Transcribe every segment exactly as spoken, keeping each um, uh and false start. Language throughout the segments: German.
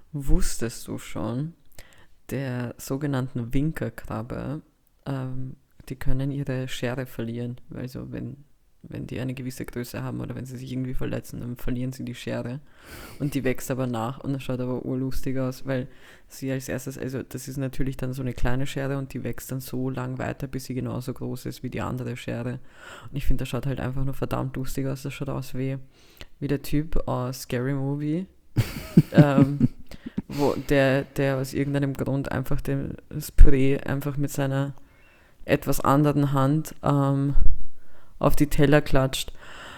Wusstest du schon, der sogenannten Winkerkrabbe, ähm, die können ihre Schere verlieren. Also wenn, wenn die eine gewisse Größe haben oder wenn sie sich irgendwie verletzen, dann verlieren sie die Schere. Und die wächst aber nach und das schaut aber urlustig aus, weil sie als erstes, also das ist natürlich dann so eine kleine Schere und die wächst dann so lang weiter, bis sie genauso groß ist wie die andere Schere. Und ich finde, das schaut halt einfach nur verdammt lustig aus. Das schaut aus wie, wie der Typ aus Scary Movie. ähm, wo der, der aus irgendeinem Grund einfach den, das Püree einfach mit seiner etwas anderen Hand ähm, auf die Teller klatscht.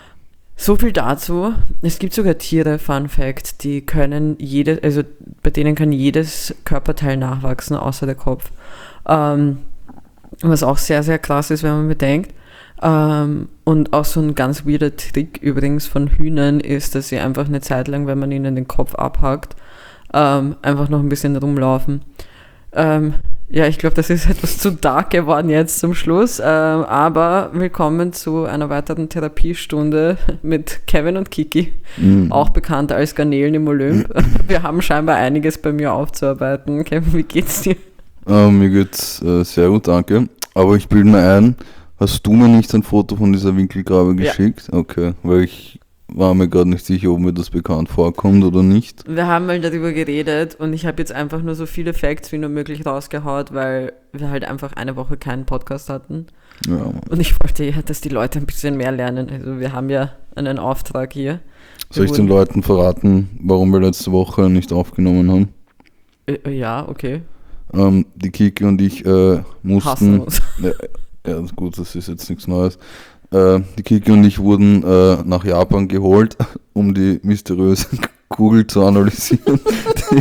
So viel dazu. Es gibt sogar Tiere, Fun Fact, die können jede, also bei denen kann jedes Körperteil nachwachsen, außer der Kopf. Ähm, was auch sehr, sehr krass ist, wenn man bedenkt. Ähm, und auch so ein ganz weirder Trick übrigens von Hühnern ist, dass sie einfach eine Zeit lang, wenn man ihnen den Kopf abhackt, ähm, einfach noch ein bisschen rumlaufen. Ähm, ja, ich glaube, das ist etwas zu dark geworden jetzt zum Schluss. Ähm, aber willkommen zu einer weiteren Therapiestunde mit Kevin und Kiki, mhm. auch bekannt als Garnelen im Olymp. Wir haben scheinbar einiges bei mir aufzuarbeiten. Kevin, wie geht's dir? Uh, mir geht's uh, sehr gut, danke. Aber ich bilde mir ein, hast du mir nicht ein Foto von dieser Winkelgrabe geschickt? Ja. Okay, weil ich war mir gerade nicht sicher, ob mir das bekannt vorkommt oder nicht. Wir haben mal darüber geredet und ich habe jetzt einfach nur so viele Facts wie nur möglich rausgehaut, weil wir halt einfach eine Woche keinen Podcast hatten. Ja, Mann. Und ich wollte ja, dass die Leute ein bisschen mehr lernen. Also wir haben ja einen Auftrag hier. Soll ich den Leuten verraten, warum wir letzte Woche nicht aufgenommen haben? Äh, ja, okay. Ähm, die Kiki und ich äh, mussten... Hassen uns. Ja, ja, gut, das ist jetzt nichts Neues. Äh, die Kiki und ich wurden äh, nach Japan geholt, um die mysteriöse Kugel zu analysieren, die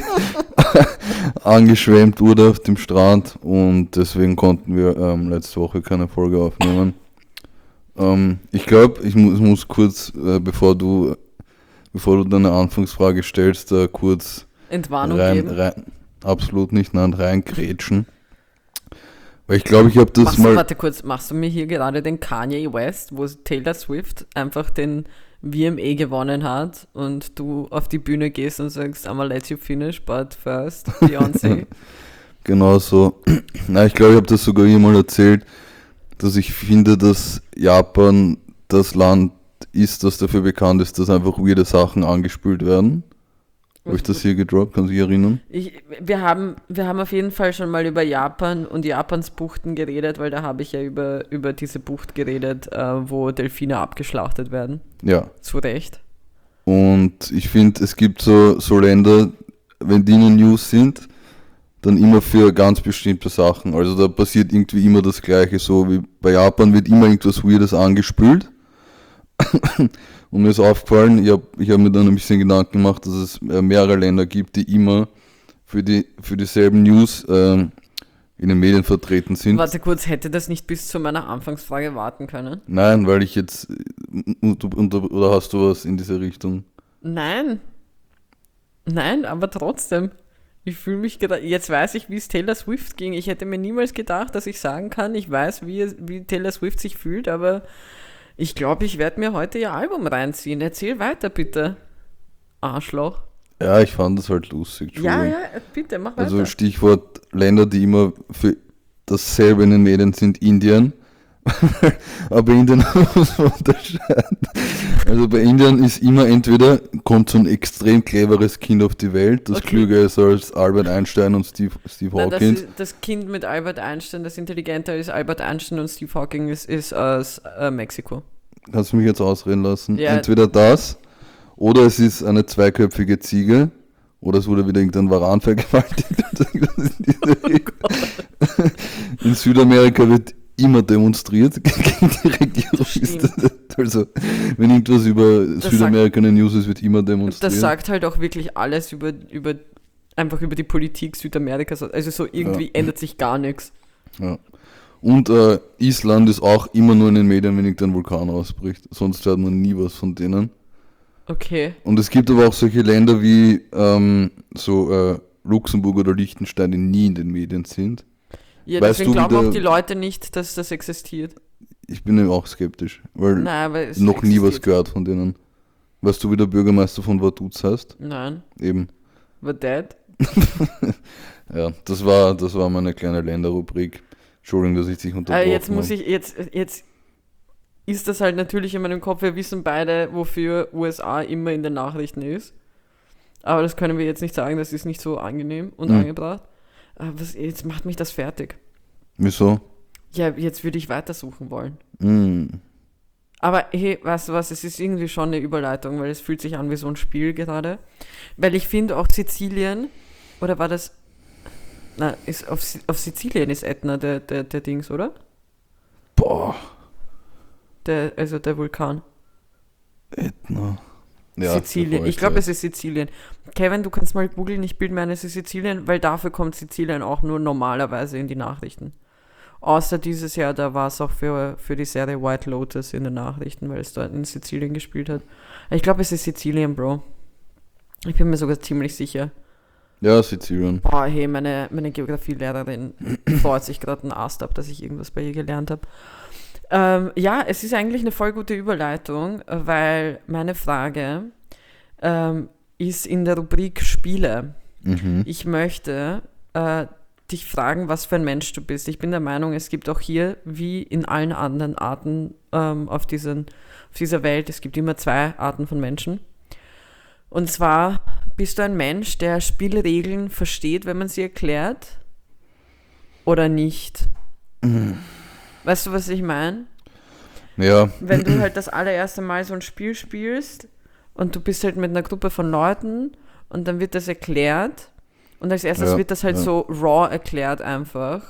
angeschwemmt wurde auf dem Strand, und deswegen konnten wir ähm, letzte Woche keine Folge aufnehmen. Ähm, ich glaube, ich mu- muss kurz, äh, bevor du bevor du deine Anfangsfrage stellst, da kurz Entwarnung rein, geben. rein, absolut nicht, nein, reingrätschen. Weil ich glaube, ich habe das machst mal... Du, warte kurz, machst du mir hier gerade den Kanye West, wo Taylor Swift einfach den V M A gewonnen hat und du auf die Bühne gehst und sagst, I'ma let you finish, but first, Beyoncé. Genau so. Na, ich glaube, ich habe das sogar jemand erzählt, dass ich finde, dass Japan das Land ist, das dafür bekannt ist, dass einfach weirde Sachen angespült werden. Habe ich das hier gedroppt? Kannst du dich erinnern? Ich, wir, haben, wir haben auf jeden Fall schon mal über Japan und Japans Buchten geredet, weil da habe ich ja über, über diese Bucht geredet, äh, wo Delfine abgeschlachtet werden. Ja. Zu Recht. Und ich finde, es gibt so, so Länder, wenn die in den News sind, dann immer für ganz bestimmte Sachen. Also da passiert irgendwie immer das Gleiche. So wie bei Japan wird immer irgendwas Weirdes angespült. Und mir ist aufgefallen, ich habe ich hab mir dann ein bisschen Gedanken gemacht, dass es mehrere Länder gibt, die immer für, die, für dieselben News ähm, in den Medien vertreten sind. Warte kurz, hätte das nicht bis zu meiner Anfangsfrage warten können? Nein, weil ich jetzt... Oder hast du was in diese Richtung? Nein. Nein, aber trotzdem. Ich fühle mich gerade... Jetzt weiß ich, wie es Taylor Swift ging. Ich hätte mir niemals gedacht, dass ich sagen kann, ich weiß, wie, wie Taylor Swift sich fühlt, aber... Ich glaube, ich werde mir heute ihr Album reinziehen. Erzähl weiter, bitte. Arschloch. Ja, ich fand das halt lustig. Ja, ja, bitte, mach weiter. Also Stichwort Länder, die immer für dasselbe in den Medien sind, Indien. Aber Indien muss man unterscheiden. Also bei Indien ist immer entweder, kommt so ein extrem cleveres Kind auf die Welt, das okay. klüger ist als Albert Einstein und Steve, Steve Nein, Hawking. Das, das Kind mit Albert Einstein, das intelligenter ist Albert Einstein und Steve Hawking ist, ist aus äh, Mexiko. Kannst du mich jetzt ausreden lassen? Ja. Entweder das, oder es ist eine zweiköpfige Ziege, oder es wurde wieder irgendein Varan vergewaltigt. Oh in Südamerika wird immer demonstriert gegen die Regierung. Also, wenn irgendwas über das Südamerika in den News ist, wird immer demonstriert. Das sagt halt auch wirklich alles über, über einfach über die Politik Südamerikas. Also so irgendwie ja. ändert sich gar nichts. Ja. Und äh, Island ist auch immer nur in den Medien, wenn irgendein Vulkan ausbricht. Sonst hört man nie was von denen. Okay. Und es gibt aber auch solche Länder wie ähm, so äh, Luxemburg oder Liechtenstein, die nie in den Medien sind. Ja, weißt deswegen glauben auch die Leute nicht, dass das existiert. Ich bin ja auch skeptisch, weil Nein, aber es noch existiert. nie was gehört von denen. Weißt du, wie der Bürgermeister von Vaduz heißt? Nein. Eben. were dead. Ja, das war, das war meine kleine Länderrubrik. Entschuldigung, dass ich dich unterbrochen Aber jetzt muss habe. ich, jetzt, jetzt ist das halt natürlich in meinem Kopf, wir wissen beide, wofür U S A immer in den Nachrichten ist. Aber das können wir jetzt nicht sagen, das ist nicht so angenehm und Mhm. angebracht. Aber was, jetzt macht mich das fertig. Wieso? Ja, jetzt würde ich weitersuchen wollen. Mm. Aber hey, weißt du was, es ist irgendwie schon eine Überleitung, weil es fühlt sich an wie so ein Spiel gerade. Weil ich finde auch Sizilien, oder war das, na, ist auf, Si- auf Sizilien ist Ätna der, der, der Dings, oder? Boah, Der, also der Vulkan. Ätna. Ja, Sizilien. Ich glaube, es ist Sizilien. Kevin, du kannst mal googeln, ich bilde mir ein, es ist Sizilien, weil dafür kommt Sizilien auch nur normalerweise in die Nachrichten. Außer dieses Jahr, da war es auch für, für die Serie White Lotus in den Nachrichten, weil es dort in Sizilien gespielt hat. Ich glaube, es ist Sizilien, Bro. Ich bin mir sogar ziemlich sicher. Ja, Sizilien. Boah, hey, meine, meine Geografielehrerin freut sich gerade einen Ast ab, dass ich irgendwas bei ihr gelernt habe. Ähm, ja, es ist eigentlich eine voll gute Überleitung, weil meine Frage ähm, ist in der Rubrik Spiele. Mhm. Ich möchte äh, dich fragen, was für ein Mensch du bist. Ich bin der Meinung, es gibt auch hier, wie in allen anderen Arten ähm, auf, diesen, auf dieser Welt, es gibt immer zwei Arten von Menschen. Und zwar bist du ein Mensch, der Spielregeln versteht, wenn man sie erklärt, oder nicht? Weißt du, was ich meine? Ja, Wenn du halt das allererste Mal so ein Spiel spielst und du bist halt mit einer Gruppe von Leuten und dann wird das erklärt und als erstes Ja, wird das halt ja. so raw erklärt einfach.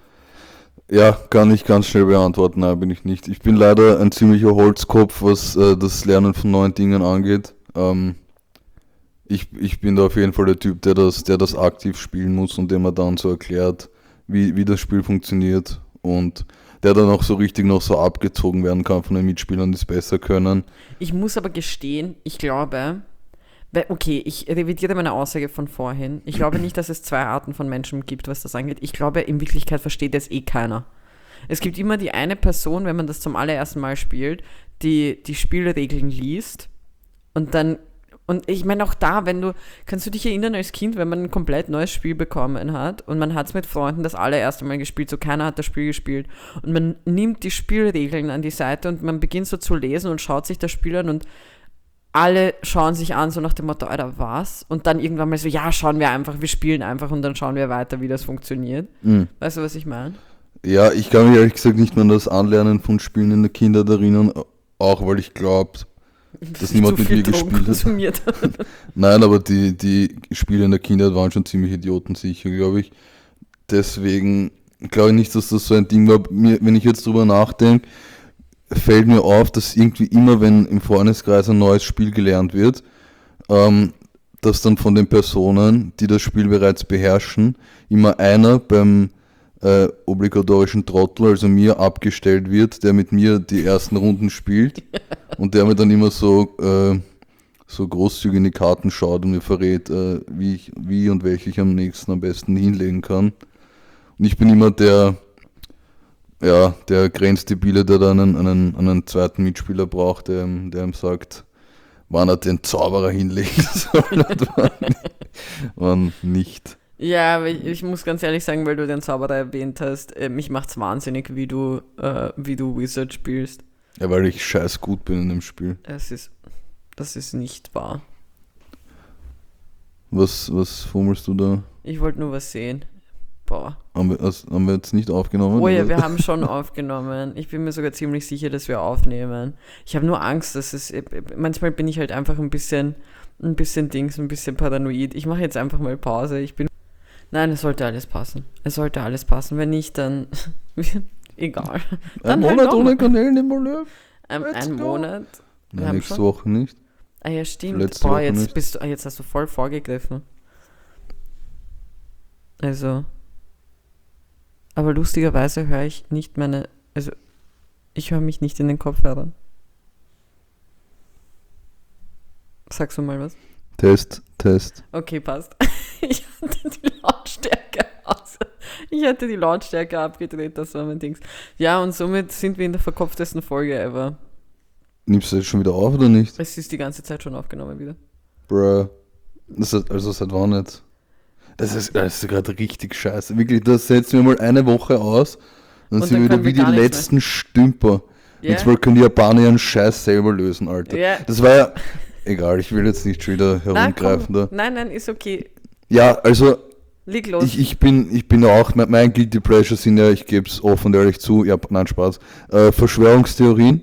ja, kann ich ganz schnell beantworten. Nein, bin ich nicht. Ich bin leider ein ziemlicher Holzkopf, was äh, das Lernen von neuen Dingen angeht. Ähm, ich, ich bin da auf jeden Fall der Typ, der das, der das aktiv spielen muss und dem man dann so erklärt, wie, wie das Spiel funktioniert und der dann auch so richtig noch so abgezogen werden kann von den Mitspielern, die es besser können. Ich muss aber gestehen, ich glaube, weil- okay, ich revidiere meine Aussage von vorhin. Ich glaube nicht, dass es zwei Arten von Menschen gibt, was das angeht. Ich glaube, in Wirklichkeit versteht das eh keiner. Es gibt immer die eine Person, wenn man das zum allerersten Mal spielt, die die Spielregeln liest und dann, und ich meine auch da, wenn du, kannst du dich erinnern als Kind, wenn man ein komplett neues Spiel bekommen hat und man hat es mit Freunden das allererste Mal gespielt, so keiner hat das Spiel gespielt und man nimmt die Spielregeln an die Seite und man beginnt so zu lesen und schaut sich das Spiel an und alle schauen sich an, so nach dem Motto, Alter, was? Und dann irgendwann mal so, ja, schauen wir einfach, wir spielen einfach und dann schauen wir weiter, wie das funktioniert. Mhm. Weißt du, was ich meine? Ja, ich kann mich ehrlich gesagt nicht mehr an das Anlernen von Spielen in der Kindheit erinnern, auch weil ich glaube, dass niemand Zu mit viel mir Drogen gespielt hat. konsumiert. Nein, aber die, die Spiele in der Kindheit waren schon ziemlich idiotensicher, glaube ich. Deswegen glaube ich nicht, dass das so ein Ding war. Mir, wenn ich jetzt drüber nachdenke, fällt mir auf, dass irgendwie immer, wenn im Freundeskreis ein neues Spiel gelernt wird, ähm, dass dann von den Personen, die das Spiel bereits beherrschen, immer einer beim äh, obligatorischen Trottel, also mir, abgestellt wird, der mit mir die ersten Runden spielt und der mir dann immer so, äh, so großzügig in die Karten schaut und mir verrät, äh, wie, ich, wie und welche ich am nächsten am besten hinlegen kann. Und ich bin immer der, ja, der Grenzdebile, der dann einen, einen, einen zweiten Mitspieler braucht, der, ihm- der ihm sagt, wann er den Zauberer hinlegen soll und wann, wann nicht. Ja, aber ich, ich muss ganz ehrlich sagen, weil du den Zauberer erwähnt hast, äh, mich macht's wahnsinnig, wie du, äh, wie du Wizard spielst. Ja, weil ich scheiß gut bin in dem Spiel. Es ist, das ist nicht wahr. Was, was fummelst du da? Ich wollte nur was sehen. Boah. Haben wir, also, haben wir jetzt nicht aufgenommen? Oh ja, oder? wir haben schon aufgenommen. Ich bin mir sogar ziemlich sicher, dass wir aufnehmen. Ich habe nur Angst, dass es, manchmal bin ich halt einfach ein bisschen, ein bisschen Dings, ein bisschen paranoid. Ich mache jetzt einfach mal Pause. Ich bin, nein, es sollte alles passen. Es sollte alles passen. Wenn nicht, dann, egal. Ein Dann halt Monat noch ohne mal. Kanälen im Monat? Ein, Let's ein go. Monat. Wir Nein, haben nächste schon- Woche nicht. Ah ja, stimmt. Letzte Boah, Woche jetzt nicht. bist du, ah, jetzt hast du voll vorgegriffen. Also. Aber lustigerweise höre ich nicht meine, also ich höre mich nicht in den Kopfhörern. Sagst du mal was? Test, Test. Okay, passt. Ich hatte die Lautstärke aus. Ich hatte die Lautstärke abgedreht, das war mein Dings. Ja, und somit sind wir in der verkopftesten Folge ever. Nimmst du das schon wieder auf oder nicht? Es ist die ganze Zeit schon aufgenommen wieder. Bruh. Das ist, also seit wann nicht? Das ist, das ist gerade richtig scheiße. Wirklich, das setzen wir mal eine Woche aus, dann Und sind dann wir wieder können wir wie die gar nichts letzten Stümper. Ja. Jetzt mal können die Japaner ihren Scheiß selber lösen, Alter. Ja. Das war ja... Egal, ich will jetzt nicht schon wieder Nein, herumgreifen komm. da. Nein, nein, ist okay. Ja, also Leg los. ich, ich bin ich bin ja auch, mein, mein Guilty Pleasure sind ja, ich gebe es offen und ehrlich zu, ja, nein, Spaß, äh, Verschwörungstheorien.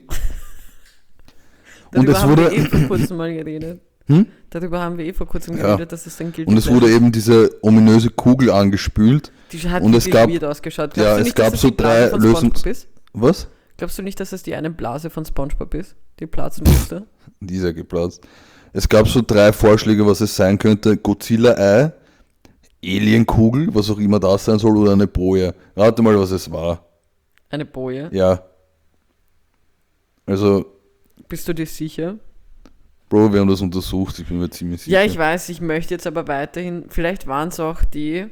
Und Darüber es haben wurde... wir eh vor kurzem mal geredet. Hm? Darüber haben wir eh vor kurzem Ja. geredet, dass es dann gilt. Und es wurde eben diese ominöse Kugel angespült. Die hat und es wirklich gab- weird ausgeschaut. ja, du es nicht, gab dass es so die Blase drei von SpongeBob Lösungs- ist? Was? Glaubst du nicht, dass es die eine Blase von SpongeBob ist, die platzen musste? Die ist ja geplatzt. Es gab so drei Vorschläge, was es sein könnte. Godzilla-Ei, Alienkugel, was auch immer das sein soll, oder eine Boje. Rate mal, was es war. Eine Boje? Ja. Also, Bist du dir sicher? Bro, wir haben das untersucht, ich bin mir ziemlich sicher. Ja, ich weiß, ich möchte jetzt aber weiterhin, vielleicht waren es auch die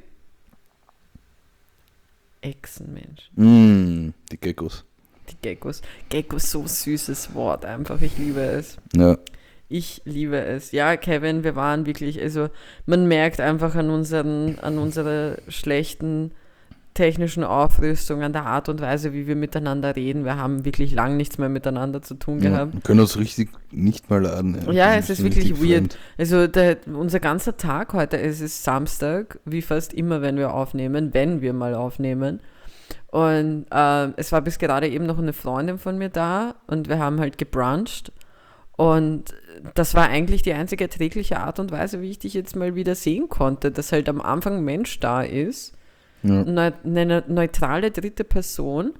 Echsenmenschen, Mm, die Geckos. die Geckos. Geckos, so süßes Wort einfach, ich liebe es. Ja. Ich liebe es. Ja, Kevin, wir waren wirklich, also man merkt einfach an unseren, an unserer schlechten technischen Aufrüstung, an der Art und Weise, wie wir miteinander reden. Wir haben wirklich lang nichts mehr miteinander zu tun Ja, gehabt. wir können uns richtig nicht mal laden. Ja, Wir es ist sind wirklich richtig weird. fremd. Also der, unser ganzer Tag heute, es ist Samstag, wie fast immer, wenn wir aufnehmen, wenn wir mal aufnehmen. Und äh, es war bis gerade eben noch eine Freundin von mir da und wir haben halt gebruncht. Und das war eigentlich die einzige erträgliche Art und Weise, wie ich dich jetzt mal wieder sehen konnte, dass halt am Anfang ein Mensch da ist, Ja. neu, eine neutrale dritte Person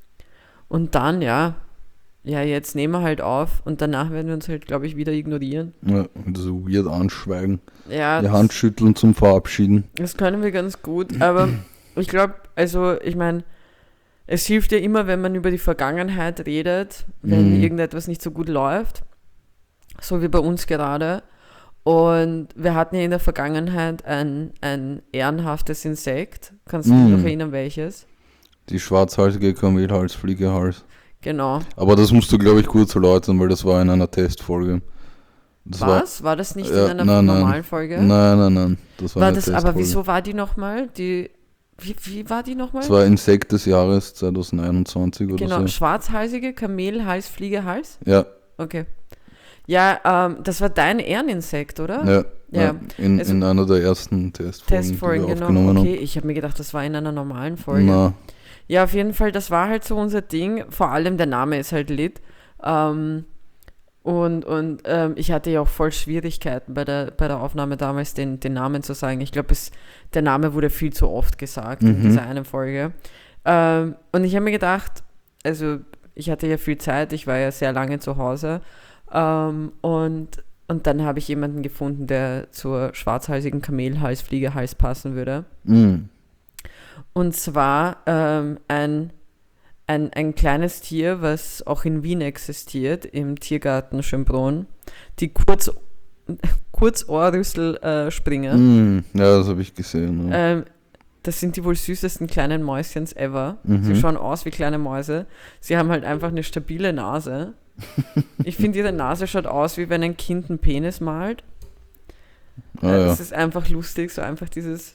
und dann, ja, ja, jetzt nehmen wir halt auf und danach werden wir uns halt, glaube ich, wieder ignorieren. Ja, und so weird anschweigen. Ja, Die Hand schütteln zum Verabschieden. das können wir ganz gut, aber ich glaube, also ich meine, es hilft ja immer, wenn man über die Vergangenheit redet, wenn Mhm. irgendetwas nicht so gut läuft, so wie bei uns gerade. Und wir hatten ja in der Vergangenheit ein, ein ehrenhaftes Insekt. Kannst du dich Mhm. noch erinnern, welches? Die schwarzhalsige Kamelhals, Fliegehals. Genau. Aber das musst du, glaube ich, kurz erläutern, weil das war in einer Testfolge. Das Was? War das nicht Ja, in einer nein, nein. normalen Folge? War, nein, nein, nein. Das war, War eine das, Testfolge. aber wieso war die nochmal? Die, wie, wie war die nochmal? Das war Insekt des Jahres zwanzig einundzwanzig oder Genau, so. schwarzhalsige Kamelhals, Fliegehals? Ja, Okay. Ja, ähm, das war dein Ehreninsekt, oder? ja. Ja, ja. In, also- in einer der ersten Testfolgen, Testfolgen, die wir genau. aufgenommen Okay, ich habe mir gedacht, das war in einer normalen Folge. haben. Na, Ja, auf jeden Fall, das war halt so unser Ding. Vor allem der Name ist halt lit. Ähm, und und ähm, ich hatte ja auch voll Schwierigkeiten bei der, bei der Aufnahme damals, den, den Namen zu sagen. Ich glaube, der Name wurde viel zu oft gesagt in Mhm. dieser einen Folge. Ähm, und ich habe mir gedacht, also ich hatte ja viel Zeit, ich war ja sehr lange zu Hause. Ähm, und, und dann habe ich jemanden gefunden, der zur schwarzhalsigen Kamelhals, Fliegehals passen würde. mm. Und zwar ähm, ein, ein, ein kleines Tier, was auch in Wien existiert, im Tiergarten Schönbrunn. Die Kurz, Kurzohrrüsselspringer. Mm. Ja, das habe ich gesehen. Ja. Ähm, das sind die wohl süßesten kleinen Mäuschens ever. Mhm. Sie schauen aus wie kleine Mäuse. Sie haben halt einfach eine stabile Nase. Ich finde, ihre Nase schaut aus, wie wenn ein Kind einen Penis malt. Ah, Äh, ja. Das ist einfach lustig, so einfach dieses.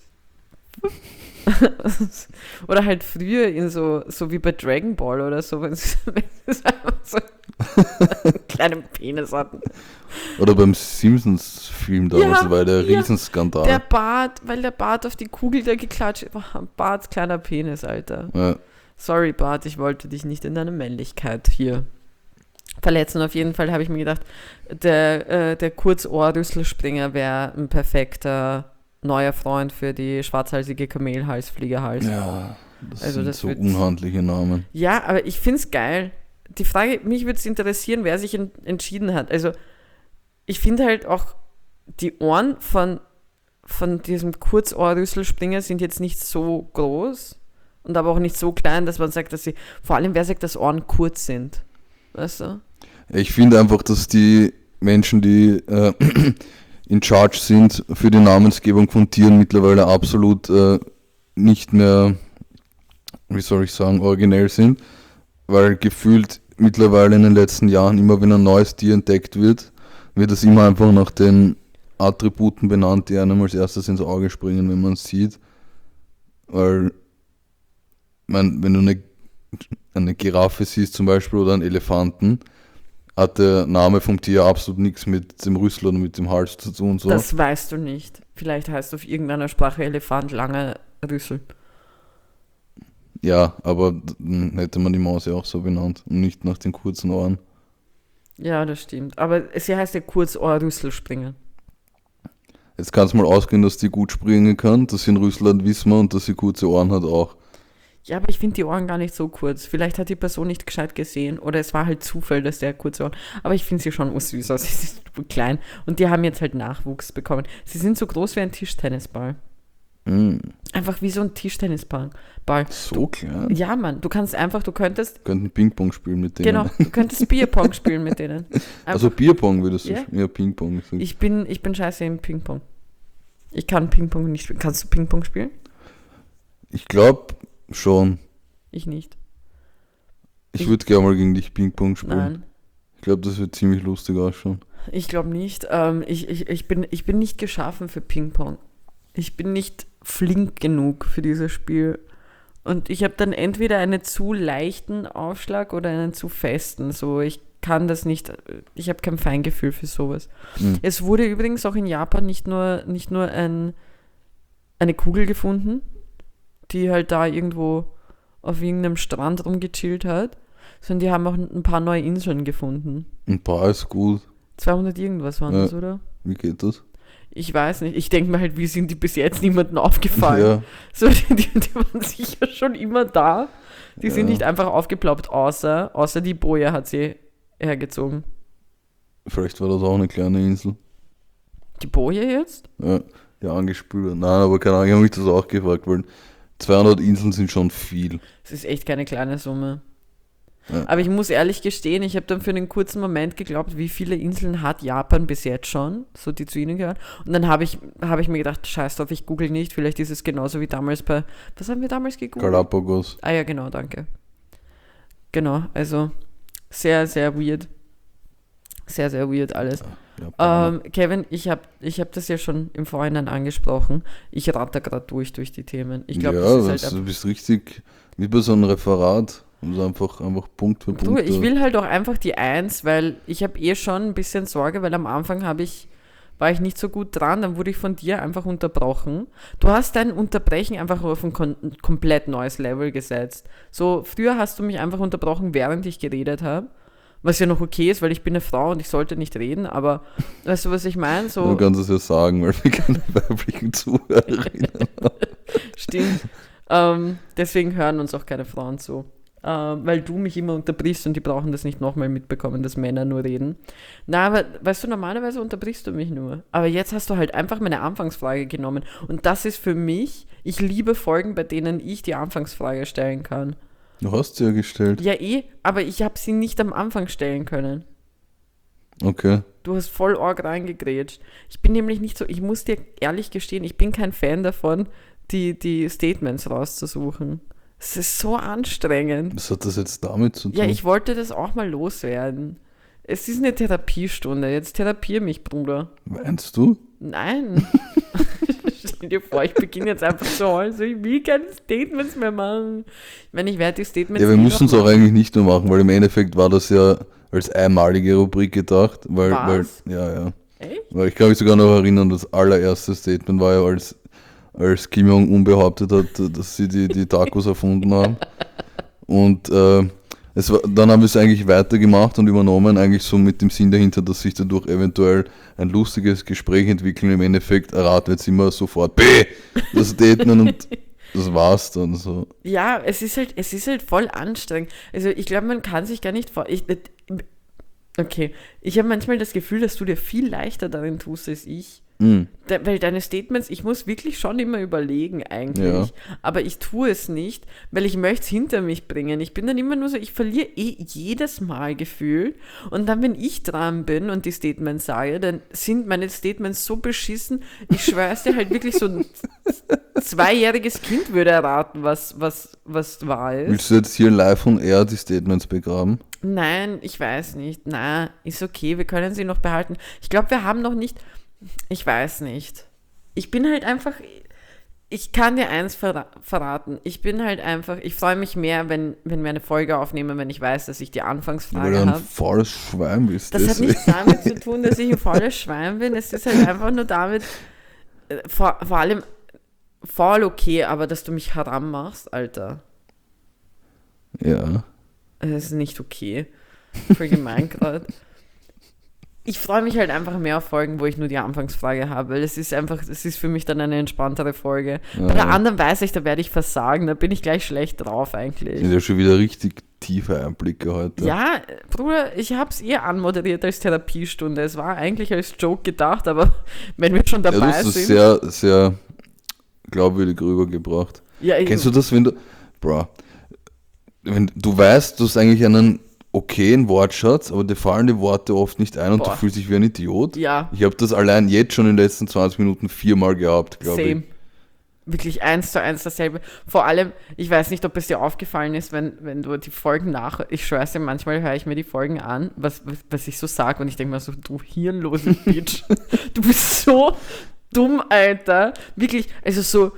Oder halt früher in so, so wie bei Dragon Ball oder so, wenn sie, wenn sie einfach so einen kleinen Penis hatten. Oder beim Simpsons-Film damals, Ja, war der ja. Riesenskandal. Der Bart, weil der Bart auf die Kugel da geklatscht ist. Boah, Bart, kleiner Penis, Alter. Ja. Sorry, Bart, ich wollte dich nicht in deiner Männlichkeit hier verletzen. Auf jeden Fall habe ich mir gedacht, der, äh, der Kurzohrrüsselspringer wäre ein perfekter neuer Freund für die schwarzhalsige Kamelhals-Fliegehals. ja, das Also sind das so wird- unhandliche Namen. Ja, aber ich finde es geil. Die Frage, mich würde es interessieren, wer sich en- entschieden hat. Also, ich finde halt auch, die Ohren von, von diesem Kurzohrrüsselspringer sind jetzt nicht so groß und aber auch nicht so klein, dass man sagt, dass sie, vor allem wer sagt, dass Ohren kurz sind. Weißt du? Ich finde einfach, dass die Menschen, die äh, in Charge sind für die Namensgebung von Tieren, mittlerweile absolut äh, nicht mehr, wie soll ich sagen, originell sind, weil gefühlt mittlerweile in den letzten Jahren, immer wenn ein neues Tier entdeckt wird, wird es immer einfach nach den Attributen benannt, die einem als erstes ins Auge springen, wenn man es sieht. Weil, ich mein, wenn du eine, eine Giraffe siehst zum Beispiel oder einen Elefanten, hat der Name vom Tier absolut nichts mit dem Rüssel oder mit dem Hals zu tun. So. Das weißt du nicht. Vielleicht heißt auf irgendeiner Sprache Elefant lange Rüssel. Ja, aber dann hätte man die Maus ja auch so benannt und nicht nach den kurzen Ohren. Ja, das stimmt. Aber sie heißt ja Kurzohr-Rüsselspringer. Jetzt kann es mal ausgehen, dass die gut springen kann, dass sie einen Rüssel hat, wissen wir, und dass sie kurze Ohren hat auch. Ja, aber ich finde die Ohren gar nicht so kurz. Vielleicht hat die Person nicht gescheit gesehen oder es war halt Zufall, dass der kurze Ohren. Aber ich finde sie schon süß aus. Sie sind klein und die haben jetzt halt Nachwuchs bekommen. Sie sind so groß wie ein Tischtennisball. Mm. Einfach wie so ein Tischtennisball. Ball. So du, klein? Ja, Mann. Du kannst einfach, du könntest... Könnten Ping-Pong spielen mit denen. Genau, du könntest Bierpong spielen mit denen. Einfach, also Bierpong würdest du Ja. spielen? Ja, Ping-Pong. ich, bin, ich bin scheiße im Ping-Pong. Ich kann Ping-Pong nicht spielen. Kannst du Ping-Pong spielen? Ich glaube schon. Ich nicht. Ich, Ich- würde gerne mal gegen dich Ping-Pong spielen. Nein. Ich glaube, das wird ziemlich lustig ausschauen. Ich glaube nicht. Ähm, ich, ich, ich, bin, ich bin nicht geschaffen für Ping-Pong. Ich bin nicht flink genug für dieses Spiel. Und ich habe dann entweder einen zu leichten Aufschlag oder einen zu festen. So, ich kann das nicht, ich habe kein Feingefühl für sowas. Mhm. Es wurde übrigens auch in Japan nicht nur, nicht nur ein, eine Kugel gefunden, die halt da irgendwo auf irgendeinem Strand rumgechillt hat, sondern die haben auch ein paar neue Inseln gefunden. Ein paar ist gut. zweihundert irgendwas waren Ja. das, oder? Wie geht das? Ich weiß nicht. Ich denke mir halt, wie sind die bis jetzt niemandem aufgefallen? Ja, So, die, die, die waren sicher schon immer da. Die sind Ja. nicht einfach aufgeploppt, außer, außer die Boje hat sie hergezogen. vielleicht war das auch eine kleine Insel. Die Boje jetzt? Ja, ja angespült. Nein, aber keine Ahnung, ich habe mich das auch gefragt, weil zweihundert Inseln sind schon viel. Es ist echt keine kleine Summe. Ja. Aber ich muss ehrlich gestehen, ich habe dann für einen kurzen Moment geglaubt, wie viele Inseln hat Japan bis jetzt schon, so die zu ihnen gehören. Und dann habe ich, hab ich mir gedacht, scheiß drauf, ich google nicht, vielleicht ist es genauso wie damals bei, was haben wir damals gegoogelt? Galapagos. Ah ja, genau, danke. Genau, also sehr, sehr weird. Sehr, sehr weird alles. Japaner. Ähm, Kevin, ich habe ich hab das ja schon im Vorhinein angesprochen. Ich ratter gerade durch durch die Themen. Ich glaube, ja, das ist halt das- einfach... du bist richtig wie bei so einem Referat. Also einfach, einfach Punkt für Du, Punkt. ich will halt auch einfach die Eins, weil ich habe eh schon ein bisschen Sorge, weil am Anfang habe ich, war ich nicht so gut dran, dann wurde ich von dir einfach unterbrochen. Du hast dein Unterbrechen einfach auf ein kom komplett neues Level gesetzt. So, früher hast du mich einfach unterbrochen, während ich geredet habe, was ja noch okay ist, weil ich bin eine Frau und ich sollte nicht reden, aber weißt du, was ich meine? Du So, kannst es ja sagen, weil wir keine weiblichen Zuhörerinnen haben. stimmt. Ähm, deswegen hören uns auch keine Frauen zu. Ähm, weil du mich immer unterbrichst und die brauchen das nicht nochmal mitbekommen, dass Männer nur reden. Na, aber weißt du, normalerweise unterbrichst du mich nur. Aber jetzt hast du halt einfach meine Anfangsfrage genommen. Und das ist für mich, ich liebe Folgen, bei denen ich die Anfangsfrage stellen kann. Du hast sie ja gestellt. Ja eh, aber ich habe sie nicht am Anfang stellen können. Okay. Du hast voll arg reingegrätscht. Ich bin nämlich nicht so, ich muss dir ehrlich gestehen, ich bin kein Fan davon, die, die Statements rauszusuchen. Es ist so anstrengend. Was hat das jetzt damit zu tun? Ja, ich wollte das auch mal loswerden. Es ist eine Therapiestunde. Jetzt therapier mich, Bruder. Meinst du? Nein. Stell dir vor, ich beginne jetzt einfach zu heulen. So, ich will keine Statements mehr machen. Ich meine, ich werde die Statements Ja, wir nie müssen es noch auch machen. eigentlich nicht nur machen, weil im Endeffekt war das ja als einmalige Rubrik gedacht. Weil, Was? weil, ja, ja. Echt? Weil ich kann mich sogar noch erinnern, das allererste Statement war ja, als, als Kim Jong-un behauptet hat, dass sie die, die Tacos erfunden haben. Und äh, es war, dann haben wir es eigentlich weitergemacht und übernommen, eigentlich so mit dem Sinn dahinter, dass sich dadurch eventuell ein lustiges Gespräch entwickeln. Im Endeffekt erraten jetzt immer sofort B, das Statement und das war's dann so. Ja, es ist halt, es ist halt voll anstrengend. Also ich glaube, man kann sich gar nicht vor. Ich, okay, ich habe manchmal das Gefühl, dass du dir viel leichter darin tust als ich. Mhm. Da, weil deine Statements, ich muss wirklich schon immer überlegen eigentlich, Ja. aber ich tue es nicht, weil ich möchte es hinter mich bringen. Ich bin dann immer nur so, ich verliere eh jedes Mal gefühlt und dann, wenn ich dran bin und die Statements sage, dann sind meine Statements so beschissen, ich schwör's dir halt wirklich, so ein zweijähriges Kind würde erraten, was, was, was wahr ist. Willst du jetzt hier live on air die Statements begraben? Nein, ich weiß nicht. Na, ist okay, wir können sie noch behalten. Ich glaube, wir haben noch nicht, Ich weiß nicht. Ich bin halt einfach, ich kann dir eins verra- verraten. Ich bin halt einfach, ich freue mich mehr, wenn, wenn wir eine Folge aufnehmen, wenn ich weiß, dass ich die Weil Anfangsfrage du ein habe. faules Schwein bist. Das hat deswegen. nichts damit zu tun, dass ich ein faules Schwein bin. Es ist halt einfach nur damit, äh, vor, vor allem faul okay, aber dass du mich haram machst, Alter, Ja. das ist nicht okay. Voll gemein gerade. Ich freue mich halt einfach mehr auf Folgen, wo ich nur die Anfangsfrage habe, weil es ist einfach, es ist für mich dann eine entspanntere Folge. Ja. Bei der anderen weiß ich, da werde ich versagen, da bin ich gleich schlecht drauf eigentlich. Sind ja schon wieder richtig tiefe Einblicke heute. Ja, Bruder, ich habe es eher anmoderiert als Therapiestunde. Es war eigentlich als Joke gedacht, aber wenn wir schon Ja, du dabei hast das sind. sehr, sehr glaubwürdig rübergebracht. Ja, eben. Kennst du das, wenn du, bro, wenn du weißt, du hast eigentlich einen okayen Wortschatz, aber dir fallen die Worte oft nicht ein und Boah. du fühlst dich wie ein Idiot? Ja, Ich habe das allein jetzt schon in den letzten zwanzig Minuten viermal gehabt, glaube ich. same. Wirklich eins zu eins dasselbe. Vor allem, ich weiß nicht, ob es dir aufgefallen ist, wenn, wenn du die Folgen nach, ich schwör's dir, manchmal höre ich mir die Folgen an, was, was, was ich so sage und ich denke mir so, du hirnlose Bitch, du bist so dumm, Alter. Wirklich, also so,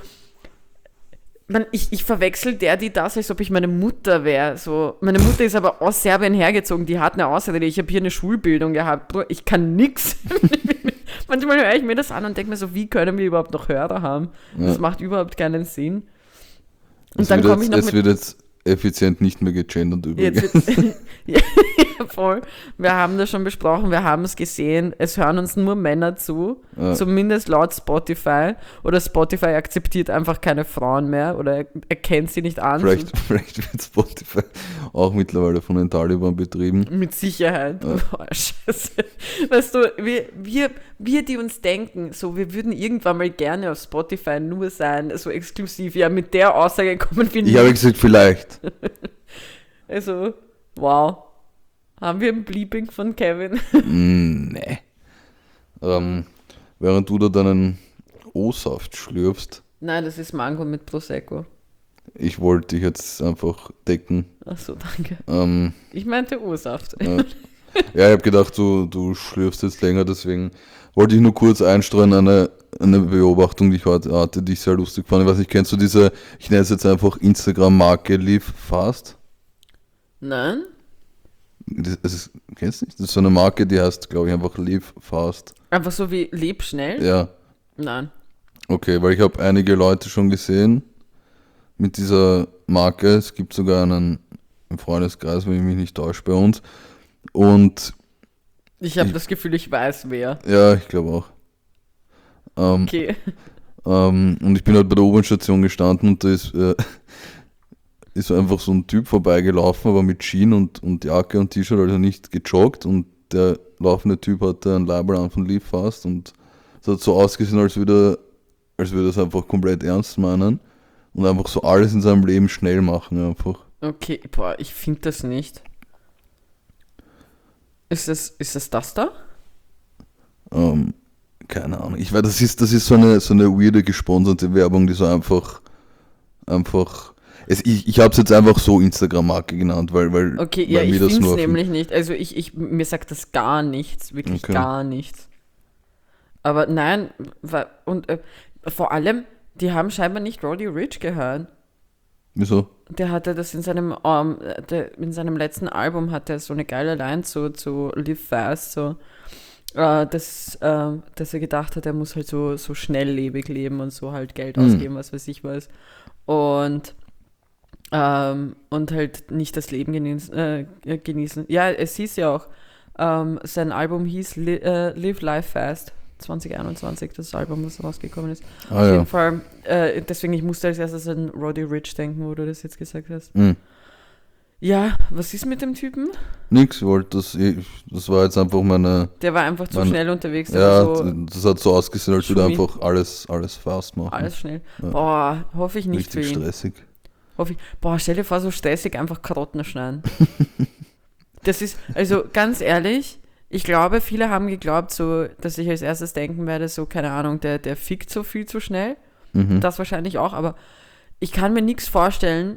man, ich, ich verwechsel der, die das, als ob ich meine Mutter wäre. So, meine Mutter ist aber aus Serbien hergezogen, die hat eine Ausrede, ich habe hier eine Schulbildung gehabt, Bro, ich kann nix. Manchmal höre ich mir das an und denke mir so, wie können wir überhaupt noch Hörer haben? Das Ja. macht überhaupt keinen Sinn. Und Es dann wird komme ich jetzt, noch es mit... wird jetzt effizient nicht mehr gegendert übrigens. Jetzt wird, ja, voll. Wir haben das schon besprochen, wir haben es gesehen. Es hören uns nur Männer zu, Ja. zumindest laut Spotify. Oder Spotify akzeptiert einfach keine Frauen mehr oder er- erkennt sie nicht an. Vielleicht, vielleicht wird Spotify auch mittlerweile von den Taliban betrieben. Mit Sicherheit. Ja. Boah, Scheiße. Weißt du, wir, wir, wir, die uns denken, so, wir würden irgendwann mal gerne auf Spotify nur sein, so exklusiv. Ja, mit der Aussage kommen wir Ich nicht. habe gesagt, vielleicht. Also, wow. Haben wir ein Bleeping von Kevin? Mm, nee. Ähm, während du da deinen O-Saft schlürfst, Nein, das ist Mango mit Prosecco. ich wollte dich jetzt einfach decken. Achso, danke. Ähm, Ich meinte O-Saft. ja, ja, ich habe gedacht, du, du schlürfst jetzt länger, deswegen wollte ich nur kurz einstreuen, eine, eine Beobachtung, die ich heute hatte, die ich sehr lustig fand. Ich weiß nicht, kennst du diese, ich nenne es jetzt einfach Instagram-Marke Live Fast? Nein? Das, das ist, kennst du nicht? Das ist so eine Marke, die heißt, glaube ich, einfach Live Fast. Einfach so wie leb schnell? Ja, Nein. okay, weil ich habe einige Leute schon gesehen mit dieser Marke. Es gibt sogar einen im Freundeskreis, wenn ich mich nicht täusche, bei uns. Und Ich habe Ich- das Gefühl, ich weiß wer. ja, ich glaube auch. Ähm, Okay. ähm, und ich bin halt bei der U-Bahn-Station gestanden und da ist, äh, ist einfach so ein Typ vorbeigelaufen, aber mit Jeans und, und Jacke und T-Shirt, also nicht gejoggt. Und der laufende Typ hatte ein Label an von Live Fast und es hat so ausgesehen, als würde, als würde er es einfach komplett ernst meinen und einfach so alles in seinem Leben schnell machen einfach. Okay, boah, ich finde das nicht. Ist das, ist das das da? Ähm, keine Ahnung. Ich weiß, das ist, das ist so eine, so eine weirde gesponserte Werbung, die so einfach, einfach. Es, ich ich habe es jetzt einfach so Instagram-Marke genannt, weil, weil, Okay, weil ja, ich mir das finde es nur. nämlich nicht. Also ich, ich, mir sagt das gar nichts, wirklich Okay. gar nichts. Aber nein, wa- und äh, vor allem, die haben scheinbar nicht Roddy Ricch gehört. Wieso? Der hatte das in seinem, ähm, der, in seinem letzten Album hat er so eine geile Line zu, zu Live Fast, so, äh, dass, äh, dass er gedacht hat, er muss halt so, so schnelllebig leben und so halt Geld Mhm. ausgeben, was weiß ich was. Und, ähm, und halt nicht das Leben genießen. Äh, genießen. Ja, es hieß ja auch, ähm, sein Album hieß Li äh, Live Life Fast. zwanzig einundzwanzig, das Album, was rausgekommen ist. Ah Auf ja. jeden Fall, äh, deswegen, ich musste als erstes an Roddy Ricch denken, wo du das jetzt gesagt hast. Hm. Ja, was ist mit dem Typen? Nix, ich wollte das, ich, das war jetzt einfach meine. Der war einfach zu Mein- schnell unterwegs. Der Ja, war so das hat so ausgesehen, als würde er Schumi. einfach alles, alles fast machen. alles schnell. Ja. Boah, hoffe ich nicht Richtig für ihn. stressig. Hoffe ich. Boah, stell dir vor, so stressig einfach Karotten schneiden. Das ist, also ganz ehrlich, ich glaube, viele haben geglaubt, so, dass ich als erstes denken werde, so, keine Ahnung, der, der fickt so viel zu schnell. Mhm. Das wahrscheinlich auch, aber ich kann mir nichts vorstellen,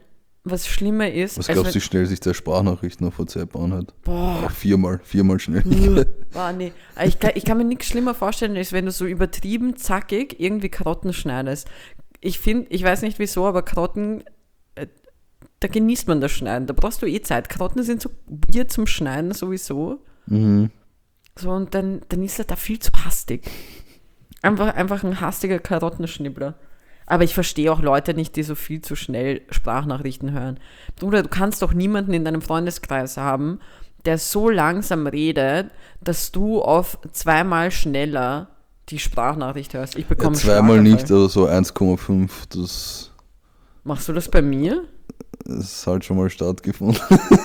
was schlimmer ist... Was als glaubst du, wenn- wie schnell sich der Sprachnachrichten auf WhatsApp anhört? Boah. Auch viermal, viermal schnell. Boah, nee. Aber Ich kann, ich kann mir nichts schlimmer vorstellen, als wenn du so übertrieben zackig irgendwie Karotten schneidest. Ich finde, ich weiß nicht wieso, aber Karotten, äh, da genießt man das Schneiden. Da brauchst du eh Zeit. Karotten sind so weird zum Schneiden sowieso. Mhm. So, und dann, dann ist er da viel zu hastig. Einfach, einfach ein hastiger Karottenschnibbler. Aber ich verstehe auch Leute nicht, die so viel zu schnell Sprachnachrichten hören. Bruder, du kannst doch niemanden in deinem Freundeskreis haben, der so langsam redet, dass du auf zweimal schneller die Sprachnachricht hörst. Ich Ja, bekomme zweimal Schlaganfall. nicht, aber so eins Komma fünf, das, Machst du das bei mir? das hat schon mal stattgefunden.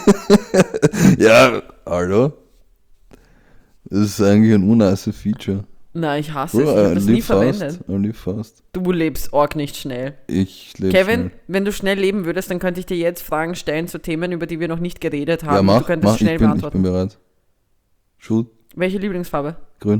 Ja, hallo? Das ist eigentlich ein unnice Feature. Nein, ich hasse es. Ich Bro, habe I das nie live fast, verwendet. I live fast. Du lebst arg nicht schnell. Ich lebe Kevin, schnell. wenn du schnell leben würdest, dann könnte ich dir jetzt Fragen stellen zu Themen, über die wir noch nicht geredet haben. Ja, mach, du könntest mach, schnell ich bin, ich beantworten. bin bereit. Schuld, Welche Lieblingsfarbe? grün.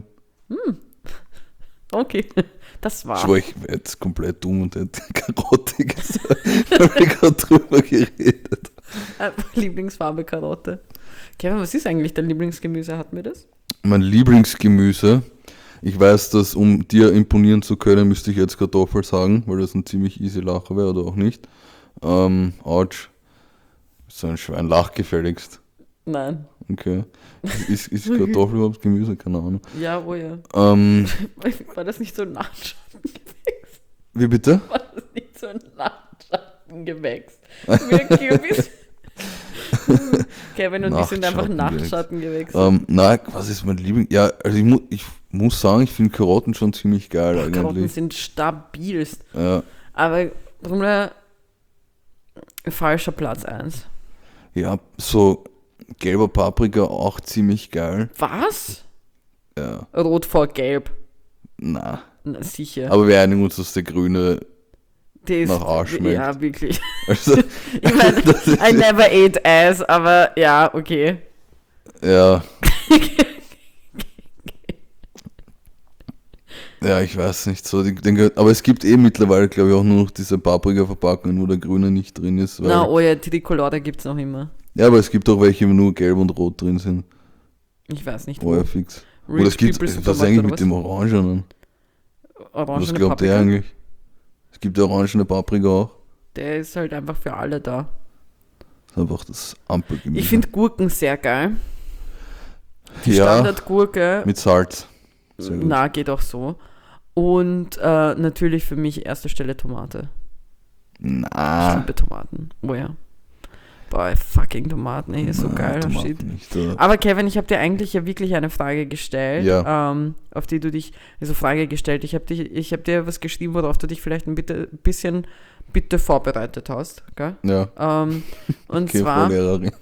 Okay, das war. Schwör, ich wäre jetzt komplett dumm und hätte Karotte gesagt, weil wir gerade drüber geredet. Äh, Lieblingsfarbe Karotte. Kevin, was ist eigentlich dein Lieblingsgemüse? Hatten wir das? Mein Lieblingsgemüse, ich weiß, dass um dir imponieren zu können, müsste ich jetzt Kartoffel sagen, weil das ein ziemlich easy Lacher wäre oder auch nicht. Ähm, ouch. So ein Schwein, lach gefälligst. Nein. Okay. Ist, ist Kartoffel überhaupt Gemüse? Keine Ahnung. Ja, oh ja. Ähm, War das nicht so ein Nachtschattengewächs? wie bitte? War das nicht so ein Nachtschattengewächs? Wie ein Kürbis? Kevin und ich sind einfach Nachtschattengewächs. Nachtschattengewächse. Ähm, nein, was ist mein Liebling? Ja, also ich, mu ich muss sagen, ich finde Karotten schon ziemlich geil Karotten eigentlich. sind stabilst. Ja, Aber Bruder, falscher Platz eins. ja, so gelber Paprika auch ziemlich geil. Was? Ja, Rot vor Gelb. na. Na, sicher. Aber wir einigen uns, dass der grüne, Der ist, nach Arsch schmeckt. Ja, wirklich. also, Ich meine, das ist, I never ate ass, aber ja, okay. ja. Ja, ich weiß nicht so. Die, den, aber es gibt eh mittlerweile, glaube ich, auch nur noch diese Paprika-Verpackungen, wo der grüne nicht drin ist. Weil, Na, oh ja, Tricolore gibt's noch immer. ja, aber es gibt auch welche, wo nur gelb und rot drin sind. Ich weiß nicht, Oh wo. ja, fix. Oder Rich es gibt, People was ist Supermarkt eigentlich oder mit was? dem Orangenen? Was Orangene glaubt der Paprika. eigentlich? Es gibt ja orangene Paprika auch. Der ist halt einfach für alle da. Das ist einfach das Ampelgemüse. Ich finde Gurken sehr geil. Die ja, Standardgurke, mit Salz. Sehr gut. na, geht auch so. Und äh, natürlich für mich erste Stelle Tomate. Ich Na, liebe Tomaten. Oh ja. Boah, fucking Tomaten, ey, ist so na, geil. Tomaten Shit. nicht, oder? Aber Kevin, ich habe dir eigentlich ja wirklich eine Frage gestellt, Ja. ähm, auf die du dich, also Frage gestellt, ich habe dich, ich habe dir was geschrieben, worauf du dich vielleicht ein bitte, bisschen bitte vorbereitet hast, gell? Ja, Ähm, und okay, Frau zwar, Lehrerin.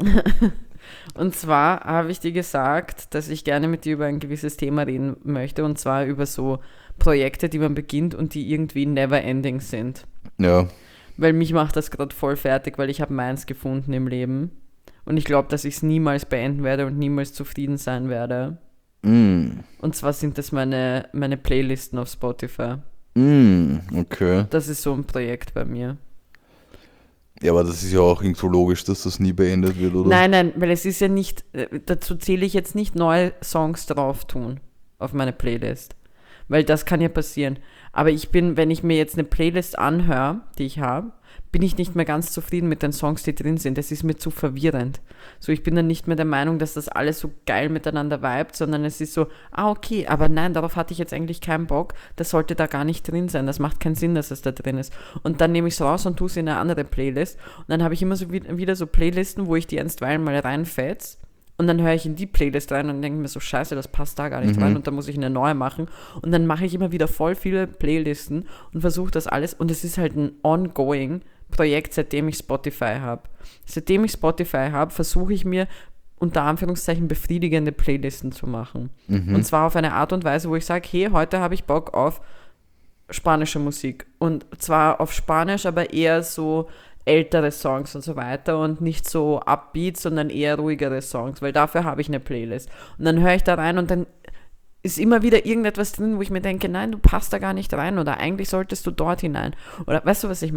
und zwar habe ich dir gesagt, dass ich gerne mit dir über ein gewisses Thema reden möchte, und zwar über so Projekte, die man beginnt und die irgendwie never ending sind. Ja, Weil mich macht das gerade voll fertig, weil ich habe meins gefunden im Leben. Und ich glaube, dass ich es niemals beenden werde und niemals zufrieden sein werde. mm, Und zwar sind das meine, meine Playlisten auf Spotify. mm, okay. Das ist so ein Projekt bei mir. Ja, aber das ist ja auch irgendwo logisch, dass das nie beendet wird, oder? Nein, nein, weil es ist ja nicht, äh, dazu zähle ich jetzt nicht neue Songs drauf tun auf meine Playlist. Weil das kann ja passieren. Aber ich bin, wenn ich mir jetzt eine Playlist anhöre, die ich habe, bin ich nicht mehr ganz zufrieden mit den Songs, die drin sind. Das ist mir zu verwirrend. So, ich bin dann nicht mehr der Meinung, dass das alles so geil miteinander vibet, sondern es ist so, ah, okay, aber nein, darauf hatte ich jetzt eigentlich keinen Bock. Das sollte da gar nicht drin sein. Das macht keinen Sinn, dass es da drin ist. Und dann nehme ich es raus und tue es in eine andere Playlist. Und dann habe ich immer so wie- wieder so Playlisten, wo ich die einstweilen mal reinfetz. Und dann höre ich in die Playlist rein und denke mir so, scheiße, das passt da gar nicht Mhm. rein und dann muss ich eine neue machen. Und dann mache ich immer wieder voll viele Playlisten und versuche das alles. Und es ist halt ein ongoing Projekt, seitdem ich Spotify habe. Seitdem ich Spotify habe, versuche ich mir unter Anführungszeichen befriedigende Playlisten zu machen. Mhm. Und zwar auf eine Art und Weise, wo ich sage, hey, heute habe ich Bock auf spanische Musik. Und zwar auf Spanisch, aber eher so ältere Songs und so weiter und nicht so upbeat, sondern eher ruhigere Songs, weil dafür habe ich eine Playlist. Und dann höre ich da rein und dann ist immer wieder irgendetwas drin, wo ich mir denke, nein, du passt da gar nicht rein oder eigentlich solltest du dort hinein. Oder weißt du, was ich meine?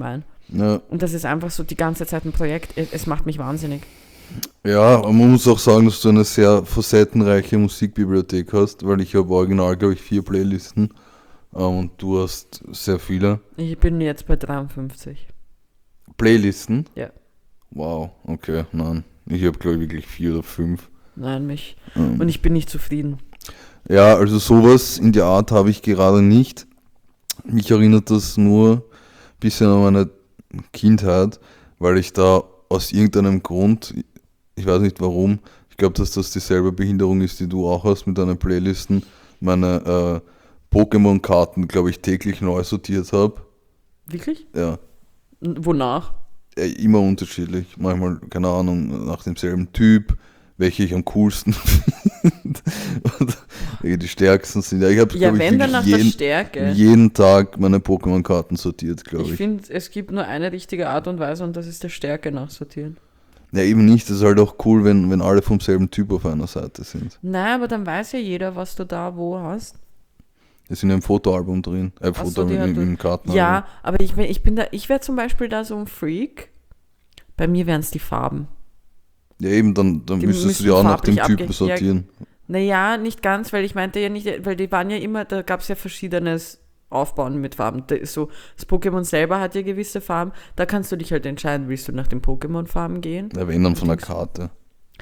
Ja. Und das ist einfach so die ganze Zeit ein Projekt. Es es macht mich wahnsinnig. Ja, aber man muss auch sagen, dass du eine sehr facettenreiche Musikbibliothek hast, weil ich habe original, glaube ich, vier Playlisten ähm, und du hast sehr viele Ich bin jetzt bei dreiundfünfzig. Playlisten. Ja. Wow, okay, nein. Ich habe, glaube ich, wirklich vier oder fünf. Nein, mich. Ähm, Und ich bin nicht zufrieden. ja, also sowas in der Art habe ich gerade nicht. Mich erinnert das nur ein bisschen an meine Kindheit, weil ich da aus irgendeinem Grund, ich weiß nicht warum, ich glaube, dass das dieselbe Behinderung ist, die du auch hast mit deinen Playlisten, meine äh, Pokémon-Karten, glaube ich, täglich neu sortiert habe. Wirklich? Ja, N- Wonach? äh, immer unterschiedlich. Manchmal, keine Ahnung, nach demselben Typ, welche ich am coolsten finde. Und welche die stärksten sind. Ja, ich habe, Ja, glaube ich, wenn dann nach wirklich der jeden, Stärke. jeden Tag meine Pokémon-Karten sortiert, glaube Ich ich. finde, es gibt nur eine richtige Art und Weise und das ist der Stärke nachsortieren. Ja, eben nicht. Das ist halt auch cool, wenn, wenn alle vom selben Typ auf einer Seite sind. Nein, aber dann weiß ja jeder, was du da wo hast. Das sind ja im Fotoalbum drin. Äh, Ach so, Foto die im, hat- im Kartenalbum. Ja, aber ich, bin- ich bin da, ich wäre zum Beispiel da so ein Freak. Bei mir wären es die Farben. Ja, eben, dann, dann Die müsstest du müssen die auch nach dem farblich Typen abge- ja, sortieren. Naja, nicht ganz, weil ich meinte ja nicht, weil die waren ja immer, da gab es ja verschiedenes Aufbauen mit Farben. Da ist so, das Pokémon selber hat ja gewisse Farben, da kannst du dich halt entscheiden, willst du nach den Pokémon-Farben gehen? Ja, wenn dann von der Karte.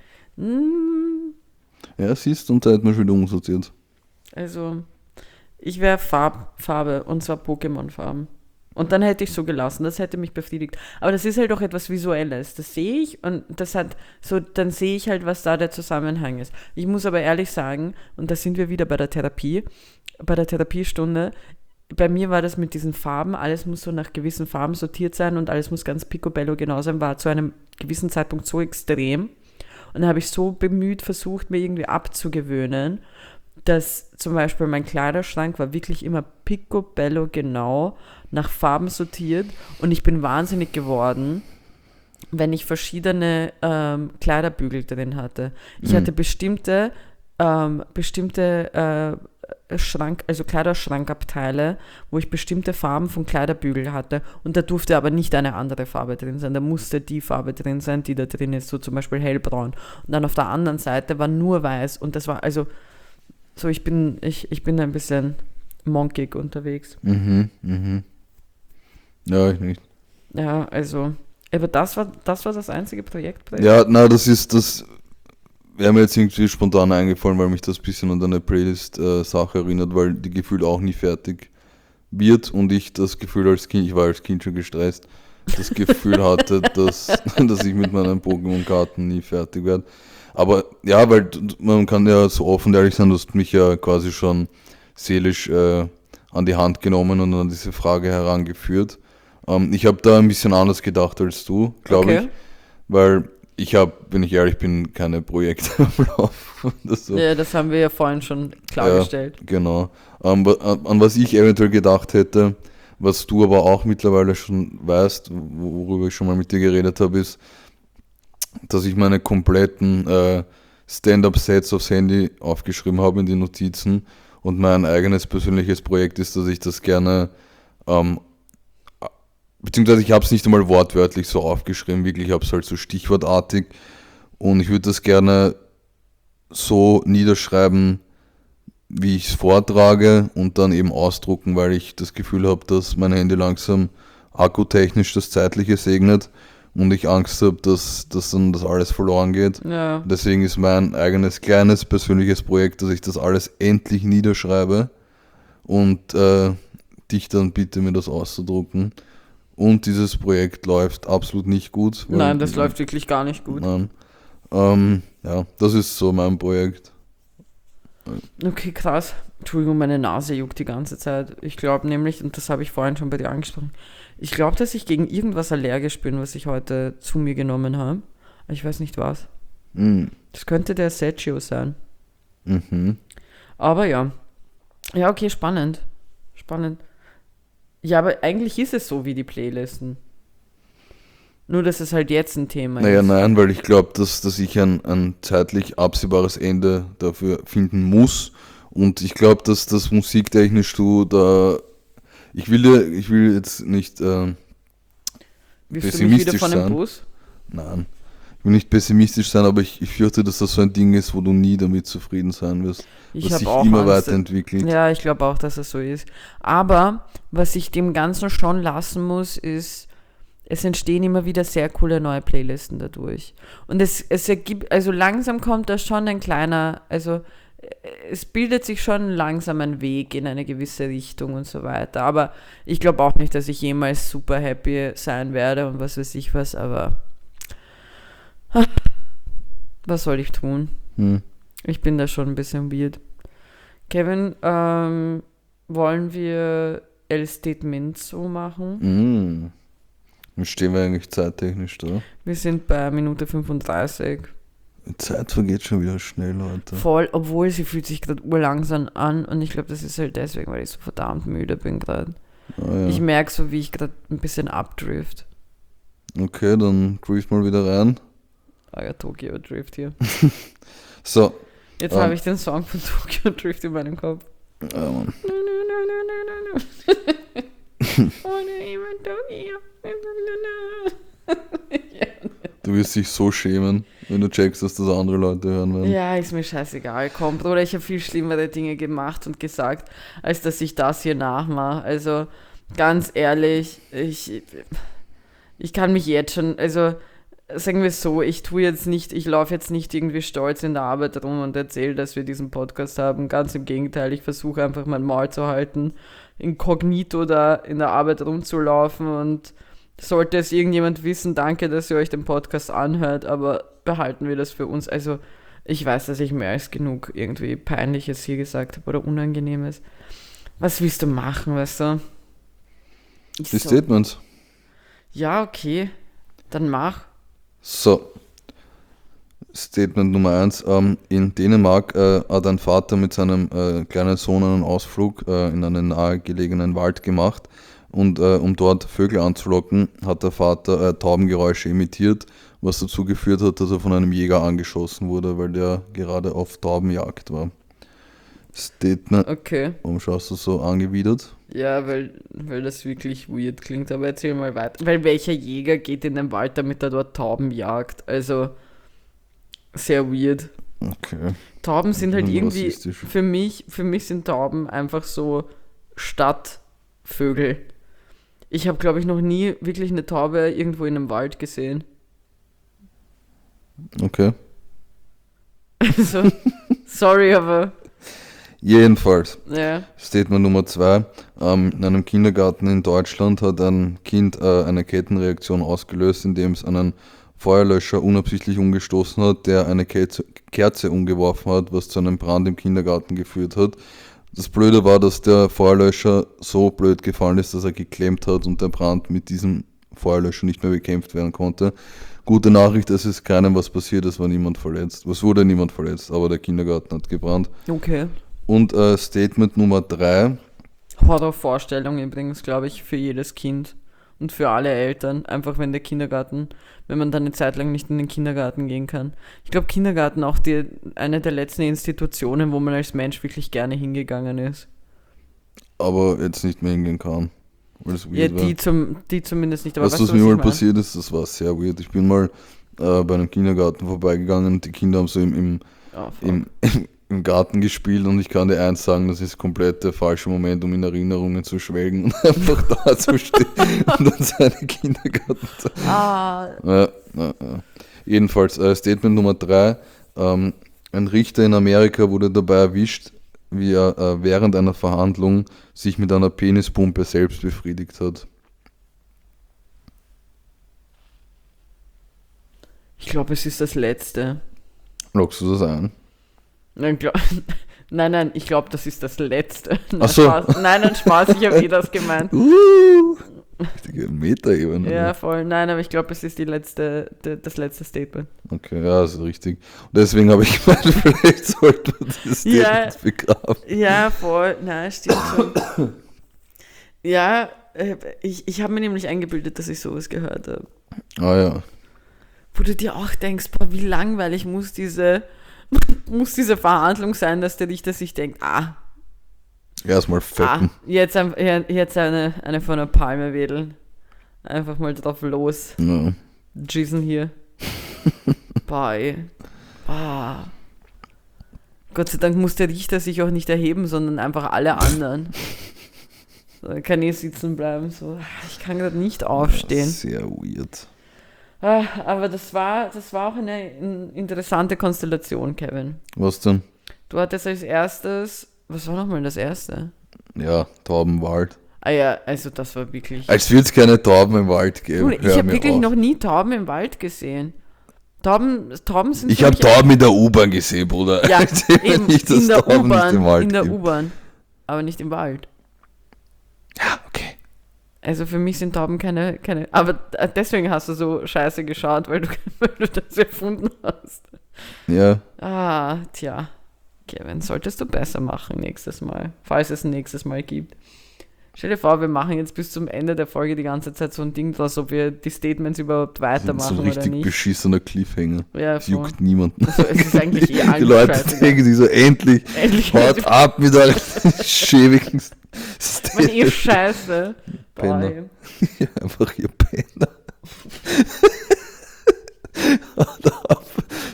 Hm, Ja, siehst du, und da hat man schon wieder umsortiert. also, ich wäre Farb, Farbe, und zwar Pokémon-Farben. Und dann hätte ich so gelassen, das hätte mich befriedigt. Aber das ist halt auch etwas Visuelles, das sehe ich und das hat so, dann sehe ich halt, was da der Zusammenhang ist. Ich muss aber ehrlich sagen, und da sind wir wieder bei der Therapie, bei der Therapiestunde, bei mir war das mit diesen Farben, alles muss so nach gewissen Farben sortiert sein und alles muss ganz picobello genau sein, war zu einem gewissen Zeitpunkt so extrem. Und da habe ich so bemüht versucht, mir irgendwie abzugewöhnen, dass zum Beispiel mein Kleiderschrank war wirklich immer picobello genau nach Farben sortiert und ich bin wahnsinnig geworden, wenn ich verschiedene ähm, Kleiderbügel drin hatte. Ich Mhm. hatte bestimmte, ähm, bestimmte äh, Schrank, also Kleiderschrankabteile, wo ich bestimmte Farben von Kleiderbügel hatte und da durfte aber nicht eine andere Farbe drin sein. Da musste die Farbe drin sein, die da drin ist, so zum Beispiel hellbraun. Und dann auf der anderen Seite war nur weiß und das war also so, ich bin, ich, ich bin da ein bisschen monkig unterwegs. Mhm, mhm. Ja, ich nicht. Ja, also, aber das war das, war das einzige Projekt. Ja, na, das ist, das wäre mir jetzt irgendwie spontan eingefallen, weil mich das ein bisschen an deine Playlist-Sache erinnert, weil die gefühlt auch nie fertig wird und ich das Gefühl als Kind, ich war als Kind schon gestresst, das Gefühl hatte, dass, dass ich mit meinen Pokémon-Karten nie fertig werde. Aber ja, weil man kann ja so offen ehrlich sein, du hast mich ja quasi schon seelisch äh, an die Hand genommen und an diese Frage herangeführt. Ähm, ich habe da ein bisschen anders gedacht als du, glaube Okay. ich, weil ich habe, wenn ich ehrlich bin, keine Projekte am Laufen oder so. Ja, das haben wir ja vorhin schon klargestellt. Ja, genau. Ähm, wa- an, an was ich eventuell gedacht hätte, was du aber auch mittlerweile schon weißt, worüber ich schon mal mit dir geredet habe, ist, dass ich meine kompletten äh, Stand-up-Sets aufs Handy aufgeschrieben habe in die Notizen und mein eigenes persönliches Projekt ist, dass ich das gerne, ähm, beziehungsweise ich habe es nicht einmal wortwörtlich so aufgeschrieben, wirklich, ich habe es halt so stichwortartig und ich würde das gerne so niederschreiben, wie ich es vortrage und dann eben ausdrucken, weil ich das Gefühl habe, dass mein Handy langsam akkutechnisch das Zeitliche segnet und ich Angst habe, dass, dass dann das alles verloren geht. Ja. Deswegen ist mein eigenes kleines persönliches Projekt, dass ich das alles endlich niederschreibe und äh, dich dann bitte, mir das auszudrucken. Und dieses Projekt läuft absolut nicht gut. weil- Nein, das läuft wirklich gar nicht gut. Nein. Ähm, ja, das ist so mein Projekt. Okay, krass. Entschuldigung, meine Nase juckt die ganze Zeit. Ich glaube nämlich, und das habe ich vorhin schon bei dir angesprochen, ich glaube, dass ich gegen irgendwas allergisch bin, was ich heute zu mir genommen habe. Ich weiß nicht was. Mhm. Das könnte der Sergio sein. Mhm. Aber ja. Ja, okay, spannend. Spannend. Ja, aber eigentlich ist es so wie die Playlisten. Nur, dass es halt jetzt ein Thema Naja, ist. nein, weil ich glaube, dass, dass ich ein, ein zeitlich absehbares Ende dafür finden muss. Und ich glaube, dass das musiktechnisch du da. Ich will, dir- ich will jetzt nicht äh, Wirst du mich wieder pessimistisch von dem sein. Bus? Nein. Ich will nicht pessimistisch sein, aber ich, ich fürchte, dass das so ein Ding ist, wo du nie damit zufrieden sein wirst. Ich Was habe sich auch immer Angst. weiterentwickelt. Ja, ich glaube auch, dass es so ist. Aber was ich dem Ganzen schon lassen muss, ist, es entstehen immer wieder sehr coole neue Playlisten dadurch. Und es, es ergibt, also langsam kommt da schon ein kleiner, also es bildet sich schon langsam ein Weg in eine gewisse Richtung und so weiter. Aber ich glaube auch nicht, dass ich jemals super happy sein werde und was weiß ich was, aber was soll ich tun? Hm. Ich bin da schon ein bisschen weird. Kevin, ähm, wollen wir El Statement so machen? Mm. Wie stehen wir eigentlich zeittechnisch da? Wir sind bei Minute fünfunddreißig. Die Zeit vergeht schon wieder schnell, Leute. Voll, obwohl sie fühlt sich gerade urlangsam an und ich glaube, das ist halt deswegen, weil ich so verdammt müde bin gerade. Ah, ja. Ich merke so, wie ich gerade ein bisschen abdrift. Okay, dann drift mal wieder rein. Ah ja, Tokyo Drift hier. So. Jetzt ähm, habe ich den Song von Tokyo Drift in meinem Kopf. Ja, Mann. Du wirst dich so schämen, wenn du checkst, dass das andere Leute hören werden. Ja, ist mir scheißegal. Komm, Bruder, ich habe viel schlimmere Dinge gemacht und gesagt, als dass ich das hier nachmache. Also, ganz ehrlich, ich, ich kann mich jetzt schon, also, sagen wir es so, ich tue jetzt nicht, ich laufe jetzt nicht irgendwie stolz in der Arbeit rum und erzähle, dass wir diesen Podcast haben. Ganz im Gegenteil, ich versuche einfach mein Maul zu halten, inkognito da in der Arbeit rumzulaufen und sollte es irgendjemand wissen, danke, dass ihr euch den Podcast anhört, aber behalten wir das für uns. Also, ich weiß, dass ich mehr als genug irgendwie Peinliches hier gesagt habe oder Unangenehmes. Was willst du machen, weißt du? Ich Die so, Statements. ja, okay, dann mach. So. Statement Nummer eins. Ähm, in Dänemark äh, hat ein Vater mit seinem äh, kleinen Sohn einen Ausflug äh, in einen nahegelegenen Wald gemacht. Und äh, um dort Vögel anzulocken, hat der Vater äh, Taubengeräusche imitiert, was dazu geführt hat, dass er von einem Jäger angeschossen wurde, weil der gerade auf Taubenjagd war. Statement. Okay. Warum schaust du so angewidert? Ja, weil, weil das wirklich weird klingt, aber erzähl mal weiter. Weil welcher Jäger geht in den Wald, damit er dort Tauben jagt? Also, sehr weird. Okay. Tauben sind halt Hm, irgendwie, rassistisch. für mich, für mich sind Tauben einfach so Stadtvögel. Ich habe, glaube ich, noch nie wirklich eine Taube irgendwo in einem Wald gesehen. Okay. Also, sorry, aber Jedenfalls. ja. Statement Nummer zwei. Ähm, in einem Kindergarten in Deutschland hat ein Kind äh, eine Kettenreaktion ausgelöst, indem es einen Feuerlöscher unabsichtlich umgestoßen hat, der eine Kerze, Kerze umgeworfen hat, was zu einem Brand im Kindergarten geführt hat. Das Blöde war, dass der Feuerlöscher so blöd gefallen ist, dass er geklemmt hat und der Brand mit diesem Feuerlöscher nicht mehr bekämpft werden konnte. Gute Nachricht, es ist keinem was passiert, es war niemand verletzt. Es wurde niemand verletzt, aber der Kindergarten hat gebrannt. Okay. Und äh, Statement Nummer drei. Horrorvorstellung übrigens, glaube ich, für jedes Kind und für alle Eltern. Einfach wenn der Kindergarten, wenn man dann eine Zeit lang nicht in den Kindergarten gehen kann. Ich glaube, Kindergarten auch die, eine der letzten Institutionen, wo man als Mensch wirklich gerne hingegangen ist. Aber jetzt nicht mehr hingehen kann. Weil es Ja, weird war. die, zum, die zumindest nicht. Aber Weißt du, weißt was du, mir ich mal meine? passiert ist? Das war sehr weird. Ich bin mal äh, bei einem Kindergarten vorbeigegangen und die Kinder haben so im, im, Oh, fuck. im, im Garten gespielt und ich kann dir eins sagen, das ist komplett der falsche Moment, um in Erinnerungen zu schwelgen und einfach da zu stehen und dann seine Kindergarten zu... Ah, Ja, ja, ja. Jedenfalls, äh, Statement Nummer drei. Ähm, ein Richter in Amerika wurde dabei erwischt, wie er äh, während einer Verhandlung sich mit einer Penispumpe selbst befriedigt hat. ich glaube, es ist das Letzte. Lockst du das ein? Nein, glaub, nein, nein, ich glaube, das ist das Letzte. Nein, Ach so. Spaß. Nein, nein, Spaß, ich habe eh das gemeint. Uh, richtige Metaebene. Ja, voll. Nein, aber ich glaube, es ist die letzte, die, das letzte Statement. Okay, ja, das ist richtig. Und deswegen habe ich gemeint, vielleicht sollte man das Ja. Statement begraben. Ja, voll. Nein, stimmt schon. Ja, äh, ich, ich habe mir nämlich eingebildet, dass ich sowas gehört habe. Ah ja. Wo du dir auch denkst, boah, wie langweilig muss diese, muss diese Verhandlung sein, dass der Richter sich denkt, ah, Erstmal ah fetten. jetzt, ein- jetzt eine, eine von der Palme wedeln. Einfach mal drauf los. Ja. Jason hier. Bye. Ah. Gott sei Dank muss der Richter sich auch nicht erheben, sondern einfach alle anderen. So, dann kann ich sitzen bleiben. So. Ich kann gerade nicht aufstehen. Sehr weird. Ah, aber das war, das war auch eine, eine interessante Konstellation, Kevin. Was denn? Du hattest als erstes, was war nochmal das erste? Ja, Tauben im Wald. Ah ja, also das war wirklich... Als würde es keine Tauben im Wald geben. Du, ich habe wirklich auf. noch nie Tauben im Wald gesehen. Tauben, Tauben sind... Ich habe Tauben in der U-Bahn gesehen, Bruder. Ja, eben, nicht, in der U-Bahn, in der U-Bahn, aber nicht im Wald. Ja, okay. Also für mich sind Tauben keine, keine... Aber deswegen hast du so scheiße geschaut, weil du, weil du das erfunden hast. Ja. Ah, tja. Kevin, solltest du besser machen nächstes Mal, falls es ein nächstes Mal gibt. Stell dir vor, wir machen jetzt bis zum Ende der Folge die ganze Zeit so ein Ding draus, ob wir die Statements überhaupt weitermachen so ein oder nicht. richtig beschissener Cliffhanger. Ja, das juckt niemanden. Also, es ist eigentlich eh die Leute denken sich so, endlich, endlich haut ab mit euren schäbigen Man eh scheiße. Penner. Ja, einfach ihr Penner. Haut ab.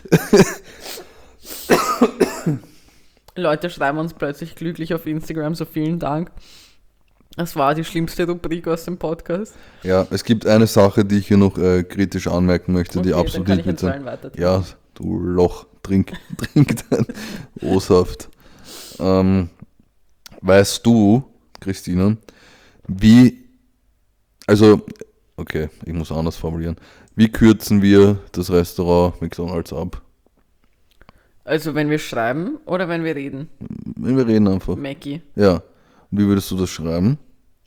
Leute schreiben uns plötzlich glücklich auf Instagram, so vielen Dank. Das war die schlimmste Rubrik aus dem Podcast. Ja, es gibt eine Sache, die ich hier noch äh, kritisch anmerken möchte, okay, die absolut dann nicht mit sein. Ja, du Loch, trink, trink dein O-Saft. Ähm, weißt du, Christina, wie, also, okay, ich muss anders formulieren. Wie kürzen wir das Restaurant McDonald's ab? Also wenn wir schreiben oder wenn wir reden? Wenn wir reden einfach. Mackie. Ja. Und wie würdest du das schreiben?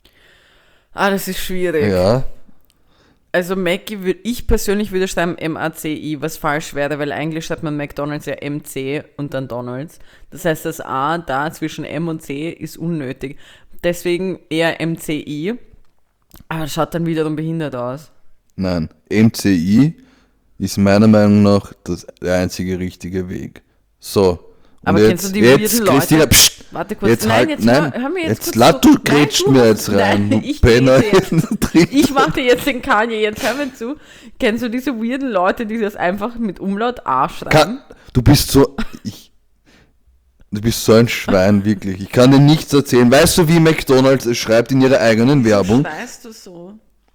Ah, das ist schwierig. Ja. Also Mackie, würd, ich persönlich würde schreiben M A C I, was falsch wäre, weil eigentlich schreibt man McDonald's ja M C und dann Donalds. Das heißt, das A da zwischen M und C ist unnötig. Deswegen eher M C I, aber das schaut dann wiederum behindert aus. Nein, M C I ist meiner Meinung nach das, der einzige richtige Weg. So. Und aber jetzt, kennst du die jetzt, weirden Leute? Christina, pst, Warte kurz, jetzt nein, halt, jetzt nein, hör, hör mir jetzt, jetzt kurz lass, zu. du grätscht Nein, mir du, jetzt rein, nein, du ich Penner. Jetzt. Ich mache jetzt den Kanye, jetzt hör mir zu. Kennst du diese weirden Leute, die das einfach mit Umlaut A schreiben? Kann, du bist so, ich, du bist so ein Schwein, wirklich. Ich kann dir nichts erzählen. Weißt du, wie McDonald's es schreibt in ihrer eigenen Werbung? Weißt du so?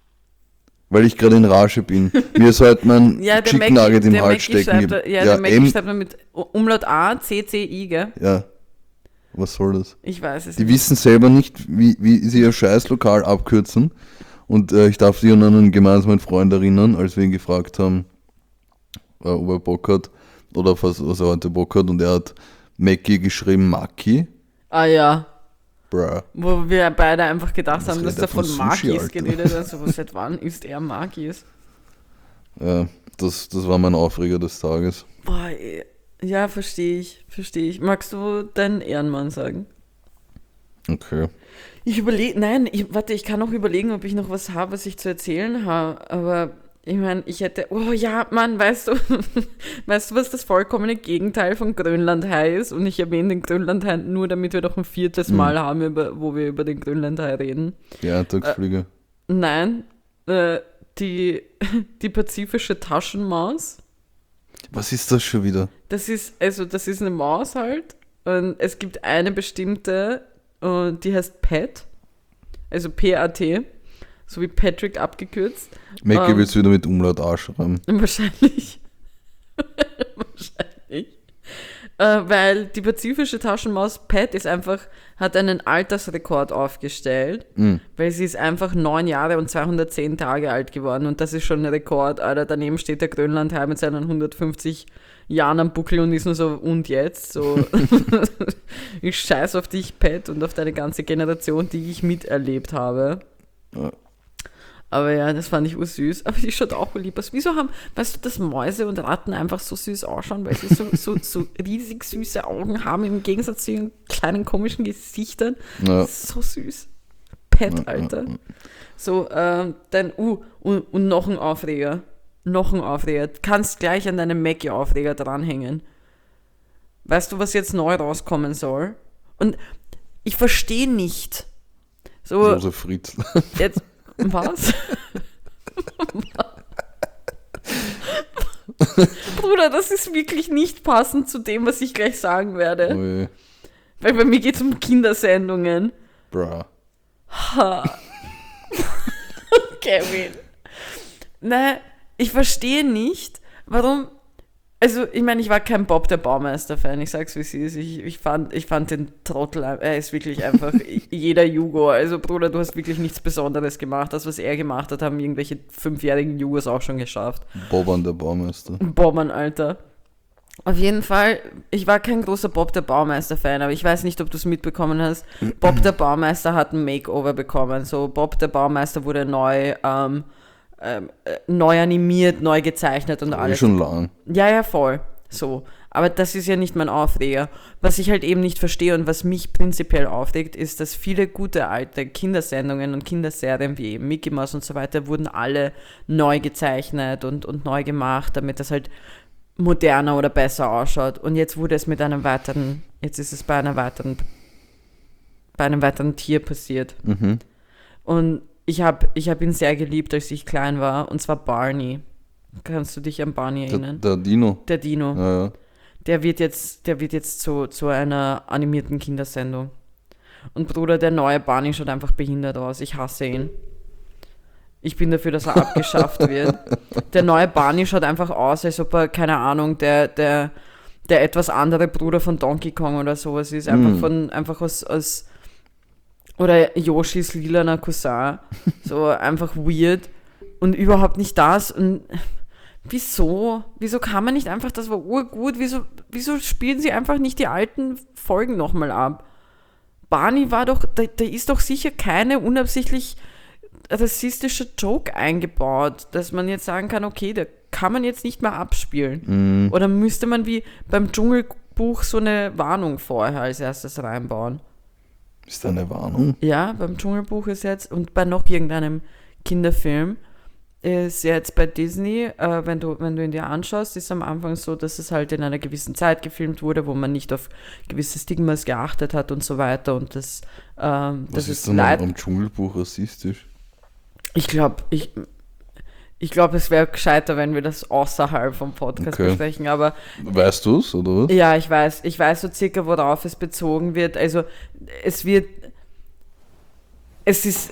Weil ich gerade in Rage bin. Mir ist halt mein ja, Chicken Nugget im Hals stecken. Schreibt, ja, ja, der Mackie schreibt man mit Umlaut A, C, C, I, gell? Ja. Was soll das? Ich weiß es Die nicht. wissen selber nicht, wie, wie sie ihr Scheißlokal abkürzen. Und äh, ich darf sie an einen gemeinsamen Freund erinnern, als wir ihn gefragt haben, äh, ob er Bock hat oder auf was, was er heute Bock hat. Und er hat Mackie geschrieben, Maki. Ah ja. Bruh. Wo wir beide einfach gedacht Was haben, dass redet er er von von Sushi, Makis Alter? geredet hat. Also, seit wann ist er Makis? Ja, das, das war mein Aufreger des Tages. Boah, ey. Ja, verstehe ich, verstehe ich. Magst du deinen Ehrenmann sagen? Okay. Ich überlege, nein, ich, warte, ich kann auch überlegen, ob ich noch was habe, was ich zu erzählen habe, aber ich meine, ich hätte, oh ja, Mann, weißt du, weißt du, was das vollkommene Gegenteil von Grönlandhai ist? Und ich erwähne den Grönlandhai nur, damit wir doch ein viertes Mhm. Mal haben, über, wo wir über den Grönlandhai reden. Die Eintagsfliege. Äh, nein, äh, die, die pazifische Taschenmaus. Was ist das schon wieder? Das ist, also das ist eine Maus halt. Und es gibt eine bestimmte, und die heißt Pat. Also P A T. So wie Patrick abgekürzt. Mackie Ähm, wird es wieder mit Umlaut A schreiben. Wahrscheinlich. Wahrscheinlich. Äh, weil die pazifische Taschenmaus Pat ist einfach, hat einen Altersrekord aufgestellt, Mhm. weil sie ist einfach neun Jahre und zweihundertzehn Tage alt geworden und das ist schon ein Rekord, Alter. Daneben steht der Grönlandhai mit seinen hundertfünfzig Jahren am Buckel und ist nur so, und jetzt? So, ich scheiß auf dich, Pat, und auf deine ganze Generation, die ich miterlebt habe. Ja. Aber ja, das fand ich ursüß. Aber die schaut auch lieb aus. Wieso haben, weißt du, dass Mäuse und Ratten einfach so süß ausschauen, weil sie so, so, so riesig süße Augen haben, im Gegensatz zu ihren kleinen komischen Gesichtern. Ja. So süß. Pet, Ja, Alter. ja, ja. So, ähm, dann, uh, und, und noch ein Aufreger. Noch ein Aufreger. Kannst gleich an deinem Mackie-Aufreger dranhängen. Weißt du, was jetzt neu rauskommen soll? Und ich verstehe nicht. So, Josef Fritzl. jetzt, was? Bruder, das ist wirklich nicht passend zu dem, was ich gleich sagen werde. Ui. Weil bei mir geht es um Kindersendungen. Bra. Ha. Kevin. Nein, ich verstehe nicht, warum. Also, ich meine, ich war kein Bob der Baumeister-Fan, ich sag's wie es ist. Ich, ich, fand, ich fand den Trottel, er ist wirklich einfach jeder Jugo. Also, Bruder, du hast wirklich nichts Besonderes gemacht. Das, was er gemacht hat, haben irgendwelche fünfjährigen Jugos auch schon geschafft. Bobbern der Baumeister. Bobbern, Alter. Auf jeden Fall, ich war kein großer Bob der Baumeister-Fan, aber ich weiß nicht, ob du es mitbekommen hast. Bob der Baumeister hat ein Makeover bekommen. So, Bob der Baumeister wurde neu, ähm, ähm, äh, neu animiert, neu gezeichnet und Aber alles. schon lang. Ja, ja, voll. So. Aber das ist ja nicht mein Aufreger. Was ich halt eben nicht verstehe und was mich prinzipiell aufregt, ist, dass viele gute alte Kindersendungen und Kinderserien wie eben Mickey Mouse und so weiter wurden alle neu gezeichnet und, und neu gemacht, damit das halt moderner oder besser ausschaut. Und jetzt wurde es mit einem weiteren, jetzt ist es bei einer weiteren, bei einem weiteren Tier passiert. Mhm. Und ich habe ich hab ihn sehr geliebt, als ich klein war, und zwar Barney. Kannst du dich an Barney Der, erinnern? der Dino. Der Dino. Ja, ja. Der wird jetzt, der wird jetzt zu, zu einer animierten Kindersendung. Und Bruder, der neue Barney schaut einfach behindert aus. Ich hasse ihn. Ich bin dafür, dass er abgeschafft wird. Der neue Barney schaut einfach aus, als ob er, keine Ahnung, der, der, der etwas andere Bruder von Donkey Kong oder sowas ist. Einfach Mm. von, einfach aus, aus oder Yoshis lilaner Cousin. So einfach weird. Und überhaupt nicht das. Und wieso? Wieso kann man nicht einfach, das war urgut, wieso, wieso spielen sie einfach nicht die alten Folgen nochmal ab? Barney war doch, da, da ist doch sicher keine unabsichtlich rassistische Joke eingebaut, dass man jetzt sagen kann, okay, da kann man jetzt nicht mehr abspielen. Mhm. Oder müsste man wie beim Dschungelbuch so eine Warnung vorher als erstes reinbauen? Ist da eine Warnung? Ja, beim Dschungelbuch ist jetzt, und bei noch irgendeinem Kinderfilm, ist jetzt bei Disney, äh, wenn du, wenn du ihn dir anschaust, ist am Anfang so, dass es halt in einer gewissen Zeit gefilmt wurde, wo man nicht auf gewisse Stigmas geachtet hat und so weiter. Und das, ähm, Was das ist ist denn leid. am Dschungelbuch rassistisch? Ich glaube, ich, ich glaub, es wäre gescheiter, wenn wir das außerhalb vom Podcast Okay. besprechen, aber Weißt du es, oder was? ja, ich weiß, ich weiß so circa, worauf es bezogen wird. Also es wird, es ist,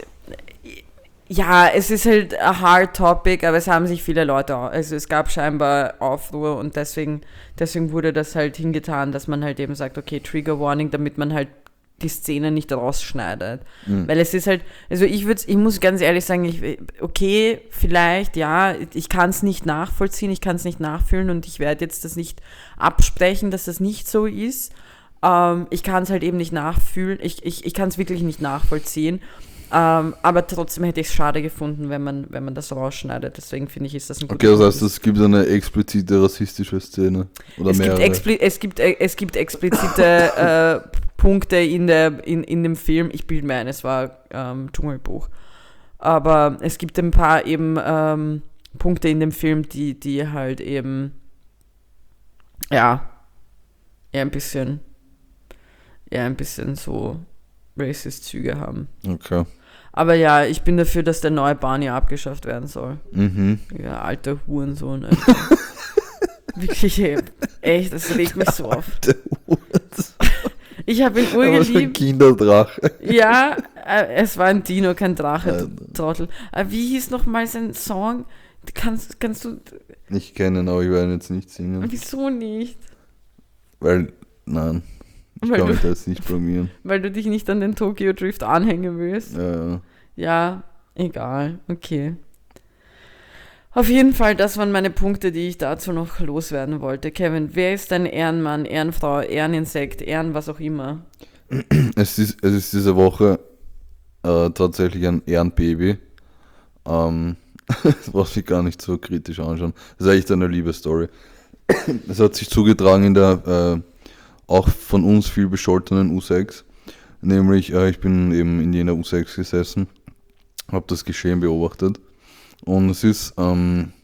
ja, es ist halt a hard topic, aber es haben sich viele Leute, also es gab scheinbar Aufruhr und deswegen, deswegen wurde das halt hingetan, dass man halt eben sagt, okay, Trigger Warning, damit man halt die Szene nicht rausschneidet. Mhm. Weil es ist halt, also ich würde, ich muss ganz ehrlich sagen, ich, okay, vielleicht, ja, ich kann es nicht nachvollziehen, ich kann es nicht nachfühlen und ich werde jetzt das nicht absprechen, dass das nicht so ist. Ähm, ich kann es halt eben nicht nachfühlen, ich, ich, ich kann es wirklich nicht nachvollziehen. Ähm, aber trotzdem hätte ich es schade gefunden, wenn man, wenn man das rausschneidet. Deswegen finde ich, ist das ein Okay, das heißt, es gibt eine explizite rassistische Szene. Oder es mehrere. gibt, expli- es, gibt, äh, es gibt explizite äh, Punkte in, der, in, in dem Film. Ich bilde mir ein, es war ähm, Dschungelbuch. Aber es gibt ein paar eben ähm, Punkte in dem Film, die, die halt eben ja eher ein bisschen eher ein bisschen so Racist-Züge haben. Okay. Aber ja, ich bin dafür, dass der neue Barney abgeschafft werden soll. Mhm. Ja, alter Hurensohn. Alter. Wirklich, ey, echt, das regt mich so auf. Ich habe ihn Aber so ein urgeliebt. Kinderdrache. Ja, äh, es war ein Dino, kein Drache, Alter. du Trottel. Aber wie hieß nochmal sein Song? Kannst, kannst du, Ich kenne ihn, aber ich werde ihn jetzt nicht singen. wieso nicht? Weil, nein, ich Weil kann du- mich da jetzt nicht blamieren. Weil du dich nicht an den Tokyo Drift anhängen willst? Ja, Ja, egal, okay. Auf jeden Fall, das waren meine Punkte, die ich dazu noch loswerden wollte. Kevin, wer ist dein Ehrenmann, Ehrenfrau, Ehreninsekt, Ehren, was auch immer? es ist, es ist diese Woche äh, tatsächlich ein Ehrenbaby. Ähm, das brauchst du gar nicht so kritisch anschauen. Das ist echt eine liebe Story. Es hat sich zugetragen in der äh, auch von uns viel bescholtenen U sechs. Nämlich, äh, ich bin eben in jener U sechs gesessen, habe das Geschehen beobachtet. Und es ist ähm,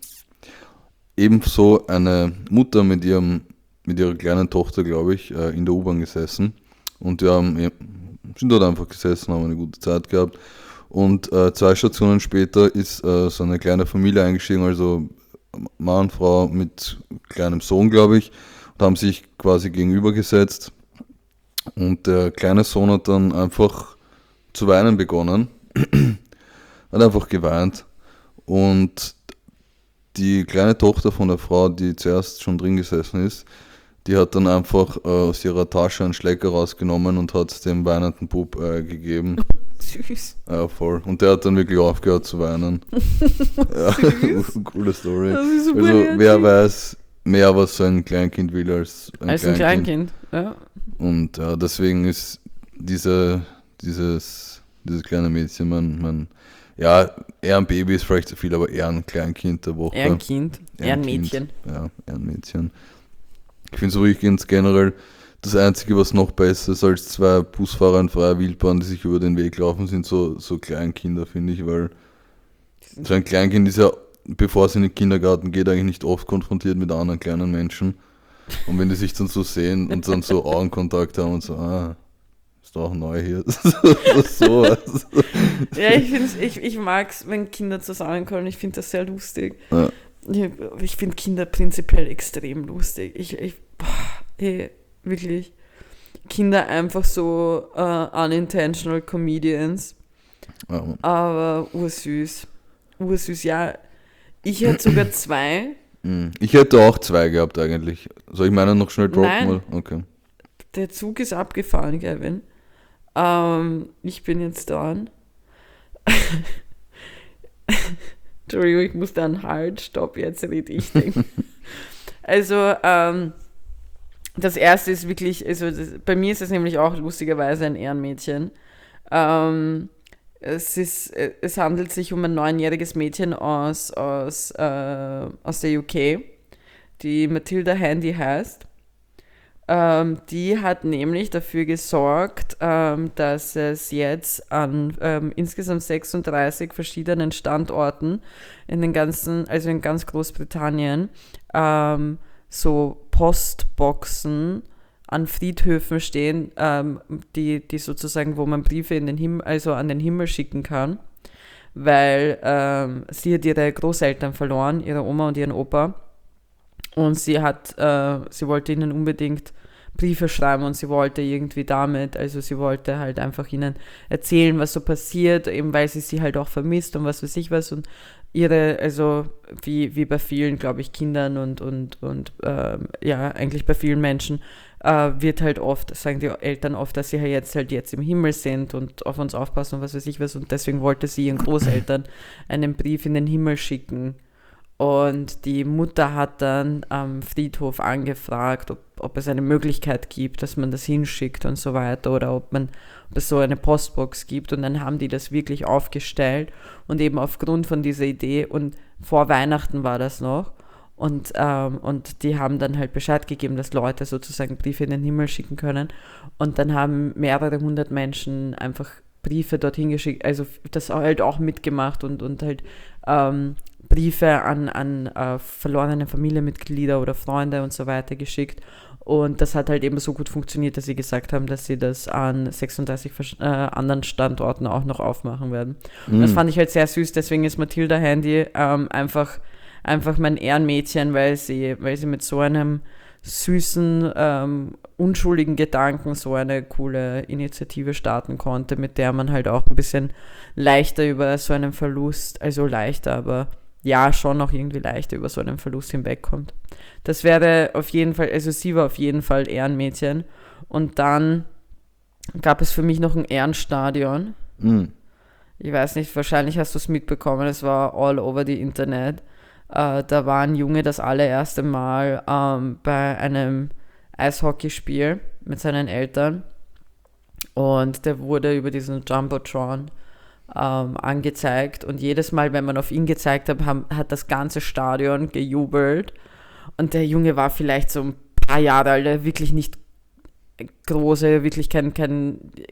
ebenso eine Mutter mit ihrem mit ihrer kleinen Tochter, glaube ich, äh, in der U-Bahn gesessen. Und wir haben, ja, sind dort einfach gesessen, haben eine gute Zeit gehabt. Und äh, zwei Stationen später ist äh, so eine kleine Familie eingestiegen, also Mann, Frau mit kleinem Sohn, glaube ich, und haben sich quasi gegenübergesetzt. Und der kleine Sohn hat dann einfach zu weinen begonnen, hat einfach geweint. Und die kleine Tochter von der Frau, die zuerst schon drin gesessen ist, die hat dann einfach äh, aus ihrer Tasche einen Schlecker rausgenommen und hat es dem weinenden Bub äh, gegeben. Süß. Ja, voll. Und der hat dann wirklich aufgehört zu weinen. Ja, coole Story. Das ist super Also herzig. wer weiß mehr, was so ein Kleinkind will als ein Als ein Kleinkind. Kleinkind, ja. Und ja, deswegen ist diese, dieses, dieses kleine Mädchen, mein, mein, ja, eher ein Baby ist vielleicht zu viel, aber eher ein Kleinkind der Woche. Eher ein Kind, eher ein Kind. Mädchen. Ja, eher ein Mädchen. Ich finde so übrigens generell das Einzige, was noch besser ist als zwei Busfahrer in freier Wildbahn, die sich über den Weg laufen, sind so, so Kleinkinder, finde ich, weil so ein Kleinkind ist ja, bevor es in den Kindergarten geht, eigentlich nicht oft konfrontiert mit anderen kleinen Menschen. Und wenn die sich dann so sehen und dann so Augenkontakt haben und so, ah, ist doch auch neu hier. So was. Ja, ich, find's, ich, ich mag es, wenn Kinder zusammenkommen. Ich finde das sehr lustig. Ja. Ich, ich finde Kinder prinzipiell extrem lustig. Ich, ich boah, ey, wirklich. Kinder einfach so uh, unintentional Comedians. Ja. Aber ursüß. Ursüß, ja. Ich hätte sogar zwei. Ich hätte auch zwei gehabt eigentlich. Soll ich meinen noch schnell droppen? Nein. Oder? Okay. Der Zug ist abgefahren, Gavin. Ähm, ich bin jetzt dran. Entschuldigung, ich muss da einen Halt, stopp, jetzt rede ich denken. Also, ähm, das erste ist wirklich, also das, bei mir ist es nämlich auch lustigerweise ein Ehrenmädchen. Ähm, es, ist, es handelt sich um ein neunjähriges Mädchen aus, aus, äh, aus der U K, die Matilda Handy heißt. Ähm, die hat nämlich dafür gesorgt, ähm, dass es jetzt an ähm, insgesamt sechsunddreißig verschiedenen Standorten in den ganzen, also in ganz Großbritannien, ähm, so Postboxen an Friedhöfen stehen, ähm, die, die sozusagen, wo man Briefe in den Himmel, also an den Himmel schicken kann, weil ähm, sie hat ihre Großeltern verloren, ihre Oma und ihren Opa. Und sie hat, äh, sie wollte ihnen unbedingt Briefe schreiben und sie wollte irgendwie damit, also sie wollte halt einfach ihnen erzählen, was so passiert, eben weil sie sie halt auch vermisst und was weiß ich was. Und ihre, also wie, wie bei vielen, glaube ich, Kindern und, und, und äh, ja, eigentlich bei vielen Menschen, äh, wird halt oft, sagen die Eltern oft, dass sie halt jetzt halt jetzt im Himmel sind und auf uns aufpassen und was weiß ich was. Und deswegen wollte sie ihren Großeltern einen Brief in den Himmel schicken. Und die Mutter hat dann am Friedhof angefragt, ob, ob es eine Möglichkeit gibt, dass man das hinschickt und so weiter, oder ob, man, ob es so eine Postbox gibt. Und dann haben die das wirklich aufgestellt und eben aufgrund von dieser Idee, und vor Weihnachten war das noch, und, ähm, und die haben dann halt Bescheid gegeben, dass Leute sozusagen Briefe in den Himmel schicken können. Und dann haben mehrere hundert Menschen einfach Briefe dorthin geschickt, also das halt auch mitgemacht und, und halt ähm, Briefe an, an äh, verlorene Familienmitglieder oder Freunde und so weiter geschickt. Und das hat halt eben so gut funktioniert, dass sie gesagt haben, dass sie das an sechsunddreißig äh, anderen Standorten auch noch aufmachen werden. Mhm. Und das fand ich halt sehr süß, deswegen ist Matilda Handy ähm, einfach, einfach mein Ehrenmädchen, weil sie, weil sie mit so einem süßen, ähm, unschuldigen Gedanken so eine coole Initiative starten konnte, mit der man halt auch ein bisschen leichter über so einen Verlust, also leichter, aber ja, schon noch irgendwie leichter über so einen Verlust hinwegkommt. Das wäre auf jeden Fall, also sie war auf jeden Fall Ehrenmädchen. Und dann gab es für mich noch ein Ehrenstadion. Mhm. Ich weiß nicht, wahrscheinlich hast du es mitbekommen, es war all over the Internet. Äh, da war ein Junge das allererste Mal ähm, bei einem Eishockeyspiel mit seinen Eltern. Und der wurde über diesen Jumbotron Ähm, angezeigt, und jedes Mal, wenn man auf ihn gezeigt hat, haben, hat das ganze Stadion gejubelt, und der Junge war vielleicht so ein paar Jahre alt, wirklich nicht große, wirklich kein, kein,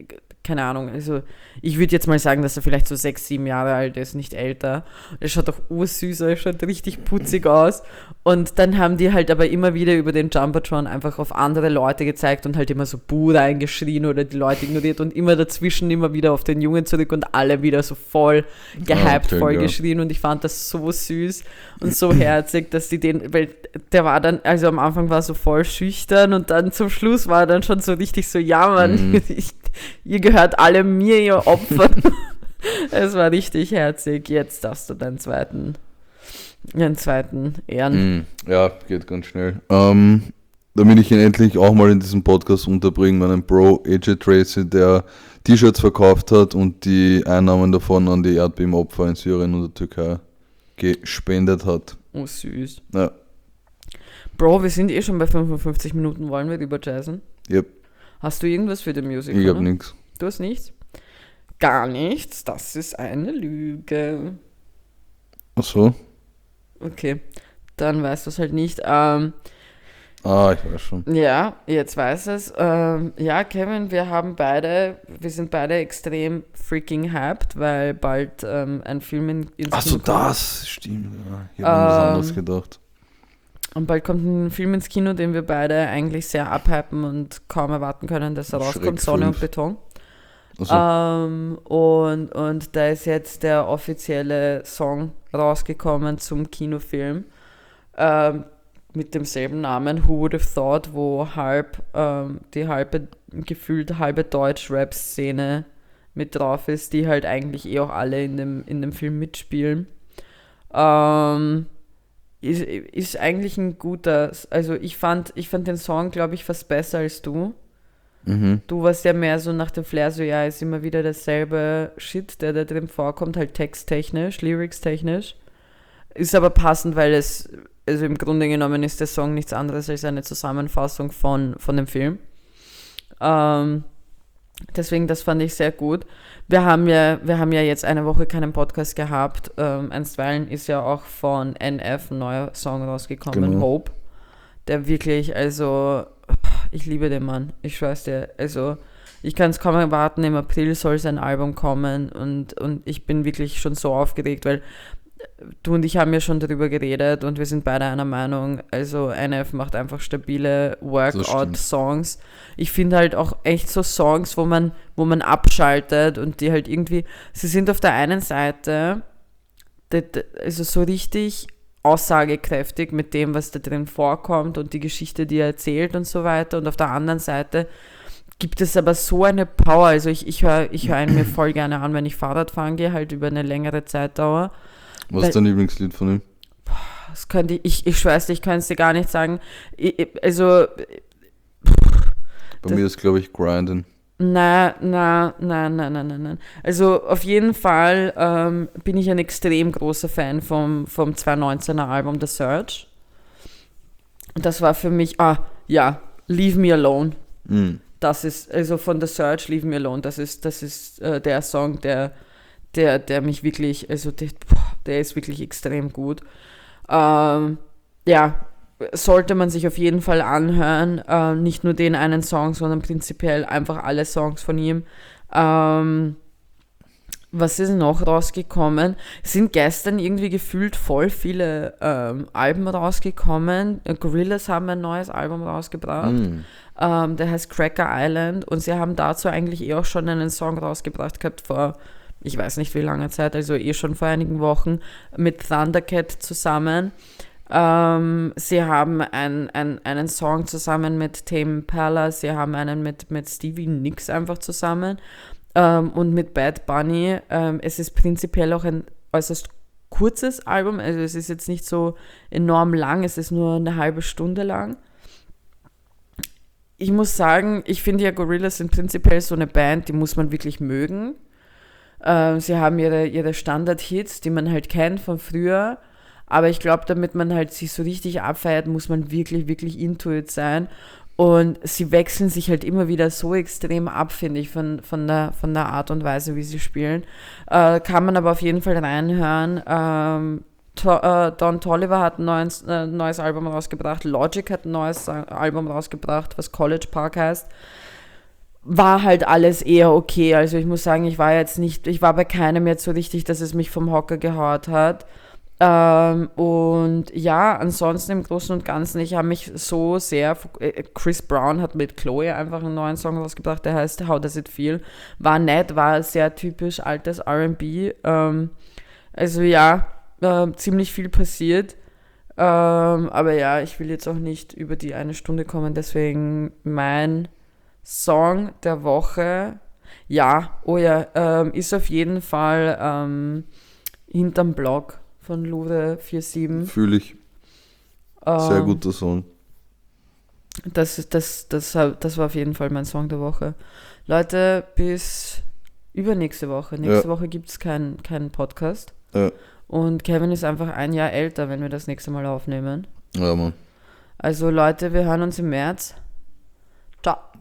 keine Ahnung, also ich würde jetzt mal sagen, dass er vielleicht so sechs, sieben Jahre alt ist, nicht älter. Er schaut doch ursüß, er schaut richtig putzig aus. Und dann haben die halt aber immer wieder über den Jumbotron einfach auf andere Leute gezeigt und halt immer so Buh reingeschrien oder die Leute ignoriert und immer dazwischen immer wieder auf den Jungen zurück und alle wieder so voll gehypt, okay, voll ja. geschrien und ich fand das so süß und so herzig, dass die den, weil der war dann, also am Anfang war er so voll schüchtern und dann zum Schluss war er dann schon so richtig so, ja Mann, Mhm. ich, ihr gehört alle mir, ihr Opfer. Es war richtig herzig. Jetzt darfst du deinen zweiten, deinen zweiten Ehren. Mm, ja, geht ganz schnell. Ähm, damit ich ihn endlich auch mal in diesem Podcast unterbringe, meinen Bro A J Tracy, der T-Shirts verkauft hat und die Einnahmen davon an die Erdbebenopfer in Syrien und der Türkei gespendet hat. Oh, süß. Ja, Bro, wir sind eh schon bei fünfundfünfzig Minuten. Wollen wir über jazzen? yep. Hast du irgendwas für den Musical? Ich hab nichts. Du hast nichts? Gar nichts. Das ist eine Lüge. Ach so. Okay, dann weißt du es halt nicht. Ähm, Ah, ich weiß schon. ja, jetzt weiß es. Ähm, ja, Kevin, wir haben beide, wir sind beide extrem freaking hyped, weil bald ähm, ein Film in, ins Ach so, Kino kommt. das stimmt. Ja. Ich habe mir was Ähm, anderes gedacht. Und bald kommt ein Film ins Kino, den wir beide eigentlich sehr abhypen und kaum erwarten können, dass er Schreck rauskommt, Sonne und fünf. Beton. Also, Ähm, und, und da ist jetzt der offizielle Song rausgekommen zum Kinofilm ähm, mit demselben Namen, Who Would Have Thought, wo halb ähm, die halbe, gefühlt halbe Deutsch-Rap-Szene mit drauf ist, die halt eigentlich eh auch alle in dem, in dem Film mitspielen. Ähm, ist, ist eigentlich ein guter, also ich fand, ich fand den Song, glaube ich, fast besser als du. mhm. Du warst ja mehr so nach dem Flair, so ja, ist immer wieder derselbe Shit, der da drin vorkommt, halt texttechnisch, lyrics-technisch. Ist aber passend, weil es, also im Grunde genommen ist der Song nichts anderes als eine Zusammenfassung von, von dem Film. Ähm, deswegen, das fand ich sehr gut. Wir haben ja, wir haben ja jetzt eine Woche keinen Podcast gehabt. Ähm, einstweilen ist ja auch von N F ein neuer Song rausgekommen, Genau. Hope. Der wirklich, also, ich liebe den Mann, ich schwör's dir. Also, ich kann es kaum erwarten, im April soll sein Album kommen und, und ich bin wirklich schon so aufgeregt, weil du und ich haben ja schon darüber geredet und wir sind beide einer Meinung, also N F macht einfach stabile Workout-Songs. Ich finde halt auch echt so Songs, wo man, wo man abschaltet und die halt irgendwie, sie sind auf der einen Seite das, also so richtig aussagekräftig mit dem, was da drin vorkommt und die Geschichte, die er erzählt und so weiter, und auf der anderen Seite gibt es aber so eine Power, also ich, ich höre ich hör ihn mir voll gerne an, wenn ich Fahrrad fahren gehe, halt über eine längere Zeitdauer. Was Weil- ist dein Lieblingslied von ihm? Das könnte ich, ich, ich schwör's dir, ich kann es dir gar nicht sagen. Ich, ich- also, Bei Das- mir ist, glaube ich, Grindin. na, na, na, na, na, na, na. Also auf jeden Fall ähm, bin ich ein extrem großer Fan vom, vom zweitausendneunzehner Album The Search. Das war für mich, ah, ja, Leave Me Alone. Mhm. Das ist, also von The Search, Leave Me Alone, das ist, das ist äh, der Song, der, der, der mich wirklich, also der, boah, der ist wirklich extrem gut. Ähm, ja, sollte man sich auf jeden Fall anhören. Äh, nicht nur den einen Song, sondern prinzipiell einfach alle Songs von ihm. Ähm, was ist noch rausgekommen? Es sind gestern irgendwie gefühlt voll viele ähm, Alben rausgekommen. Äh, Gorillaz haben ein neues Album rausgebracht. Mhm. Ähm, der heißt Cracker Island und sie haben dazu eigentlich eh auch schon einen Song rausgebracht gehabt vor, ich weiß nicht wie lange Zeit, also eh schon vor einigen Wochen mit Thundercat zusammen. Ähm, sie haben ein, ein, einen Song zusammen mit Tame Impala, sie haben einen mit, mit Stevie Nicks einfach zusammen ähm, und mit Bad Bunny. Ähm, es ist prinzipiell auch ein äußerst kurzes Album, also es ist jetzt nicht so enorm lang, es ist nur eine halbe Stunde lang. Ich muss sagen, ich finde ja Gorillaz sind prinzipiell so eine Band, die muss man wirklich mögen. Äh, sie haben ihre, ihre Standard-Hits, die man halt kennt von früher. Aber ich glaube, damit man halt sich so richtig abfeiert, muss man wirklich, wirklich into it sein. Und sie wechseln sich halt immer wieder so extrem ab, finde ich, von, von, der, von der Art und Weise, wie sie spielen. Äh, kann man aber auf jeden Fall reinhören. Ähm, To- äh, Don Toliver hat ein neues, äh, neues Album rausgebracht. Logic hat ein neues äh, Album rausgebracht, was College Park heißt. war halt alles eher okay. Also ich muss sagen, ich war jetzt nicht, ich war bei keinem jetzt so richtig, dass es mich vom Hocker gehaut hat. Ähm, und ja, ansonsten im Großen und Ganzen, ich habe mich so sehr, Chris Brown hat mit Chloe einfach einen neuen Song rausgebracht, der heißt How Does It Feel, war nett, war sehr typisch altes R and B, ähm, also ja, äh, ziemlich viel passiert, ähm, aber ja, ich will jetzt auch nicht über die eine Stunde kommen, deswegen mein Song der Woche, ja, oh ja, ähm, ist auf jeden Fall ähm, Hinterm Block von Lude siebenundvierzig. Fühle ich. Sehr Ähm, guter Song. das, ist- das, das, das war auf jeden Fall mein Song der Woche. Leute, bis übernächste Woche. Nächste Ja. Woche gibt es keinen keinen Podcast. Ja, Und Kevin ist einfach ein Jahr älter, wenn wir das nächste Mal aufnehmen. ja Mann. Also Leute, wir hören uns im März. Ciao.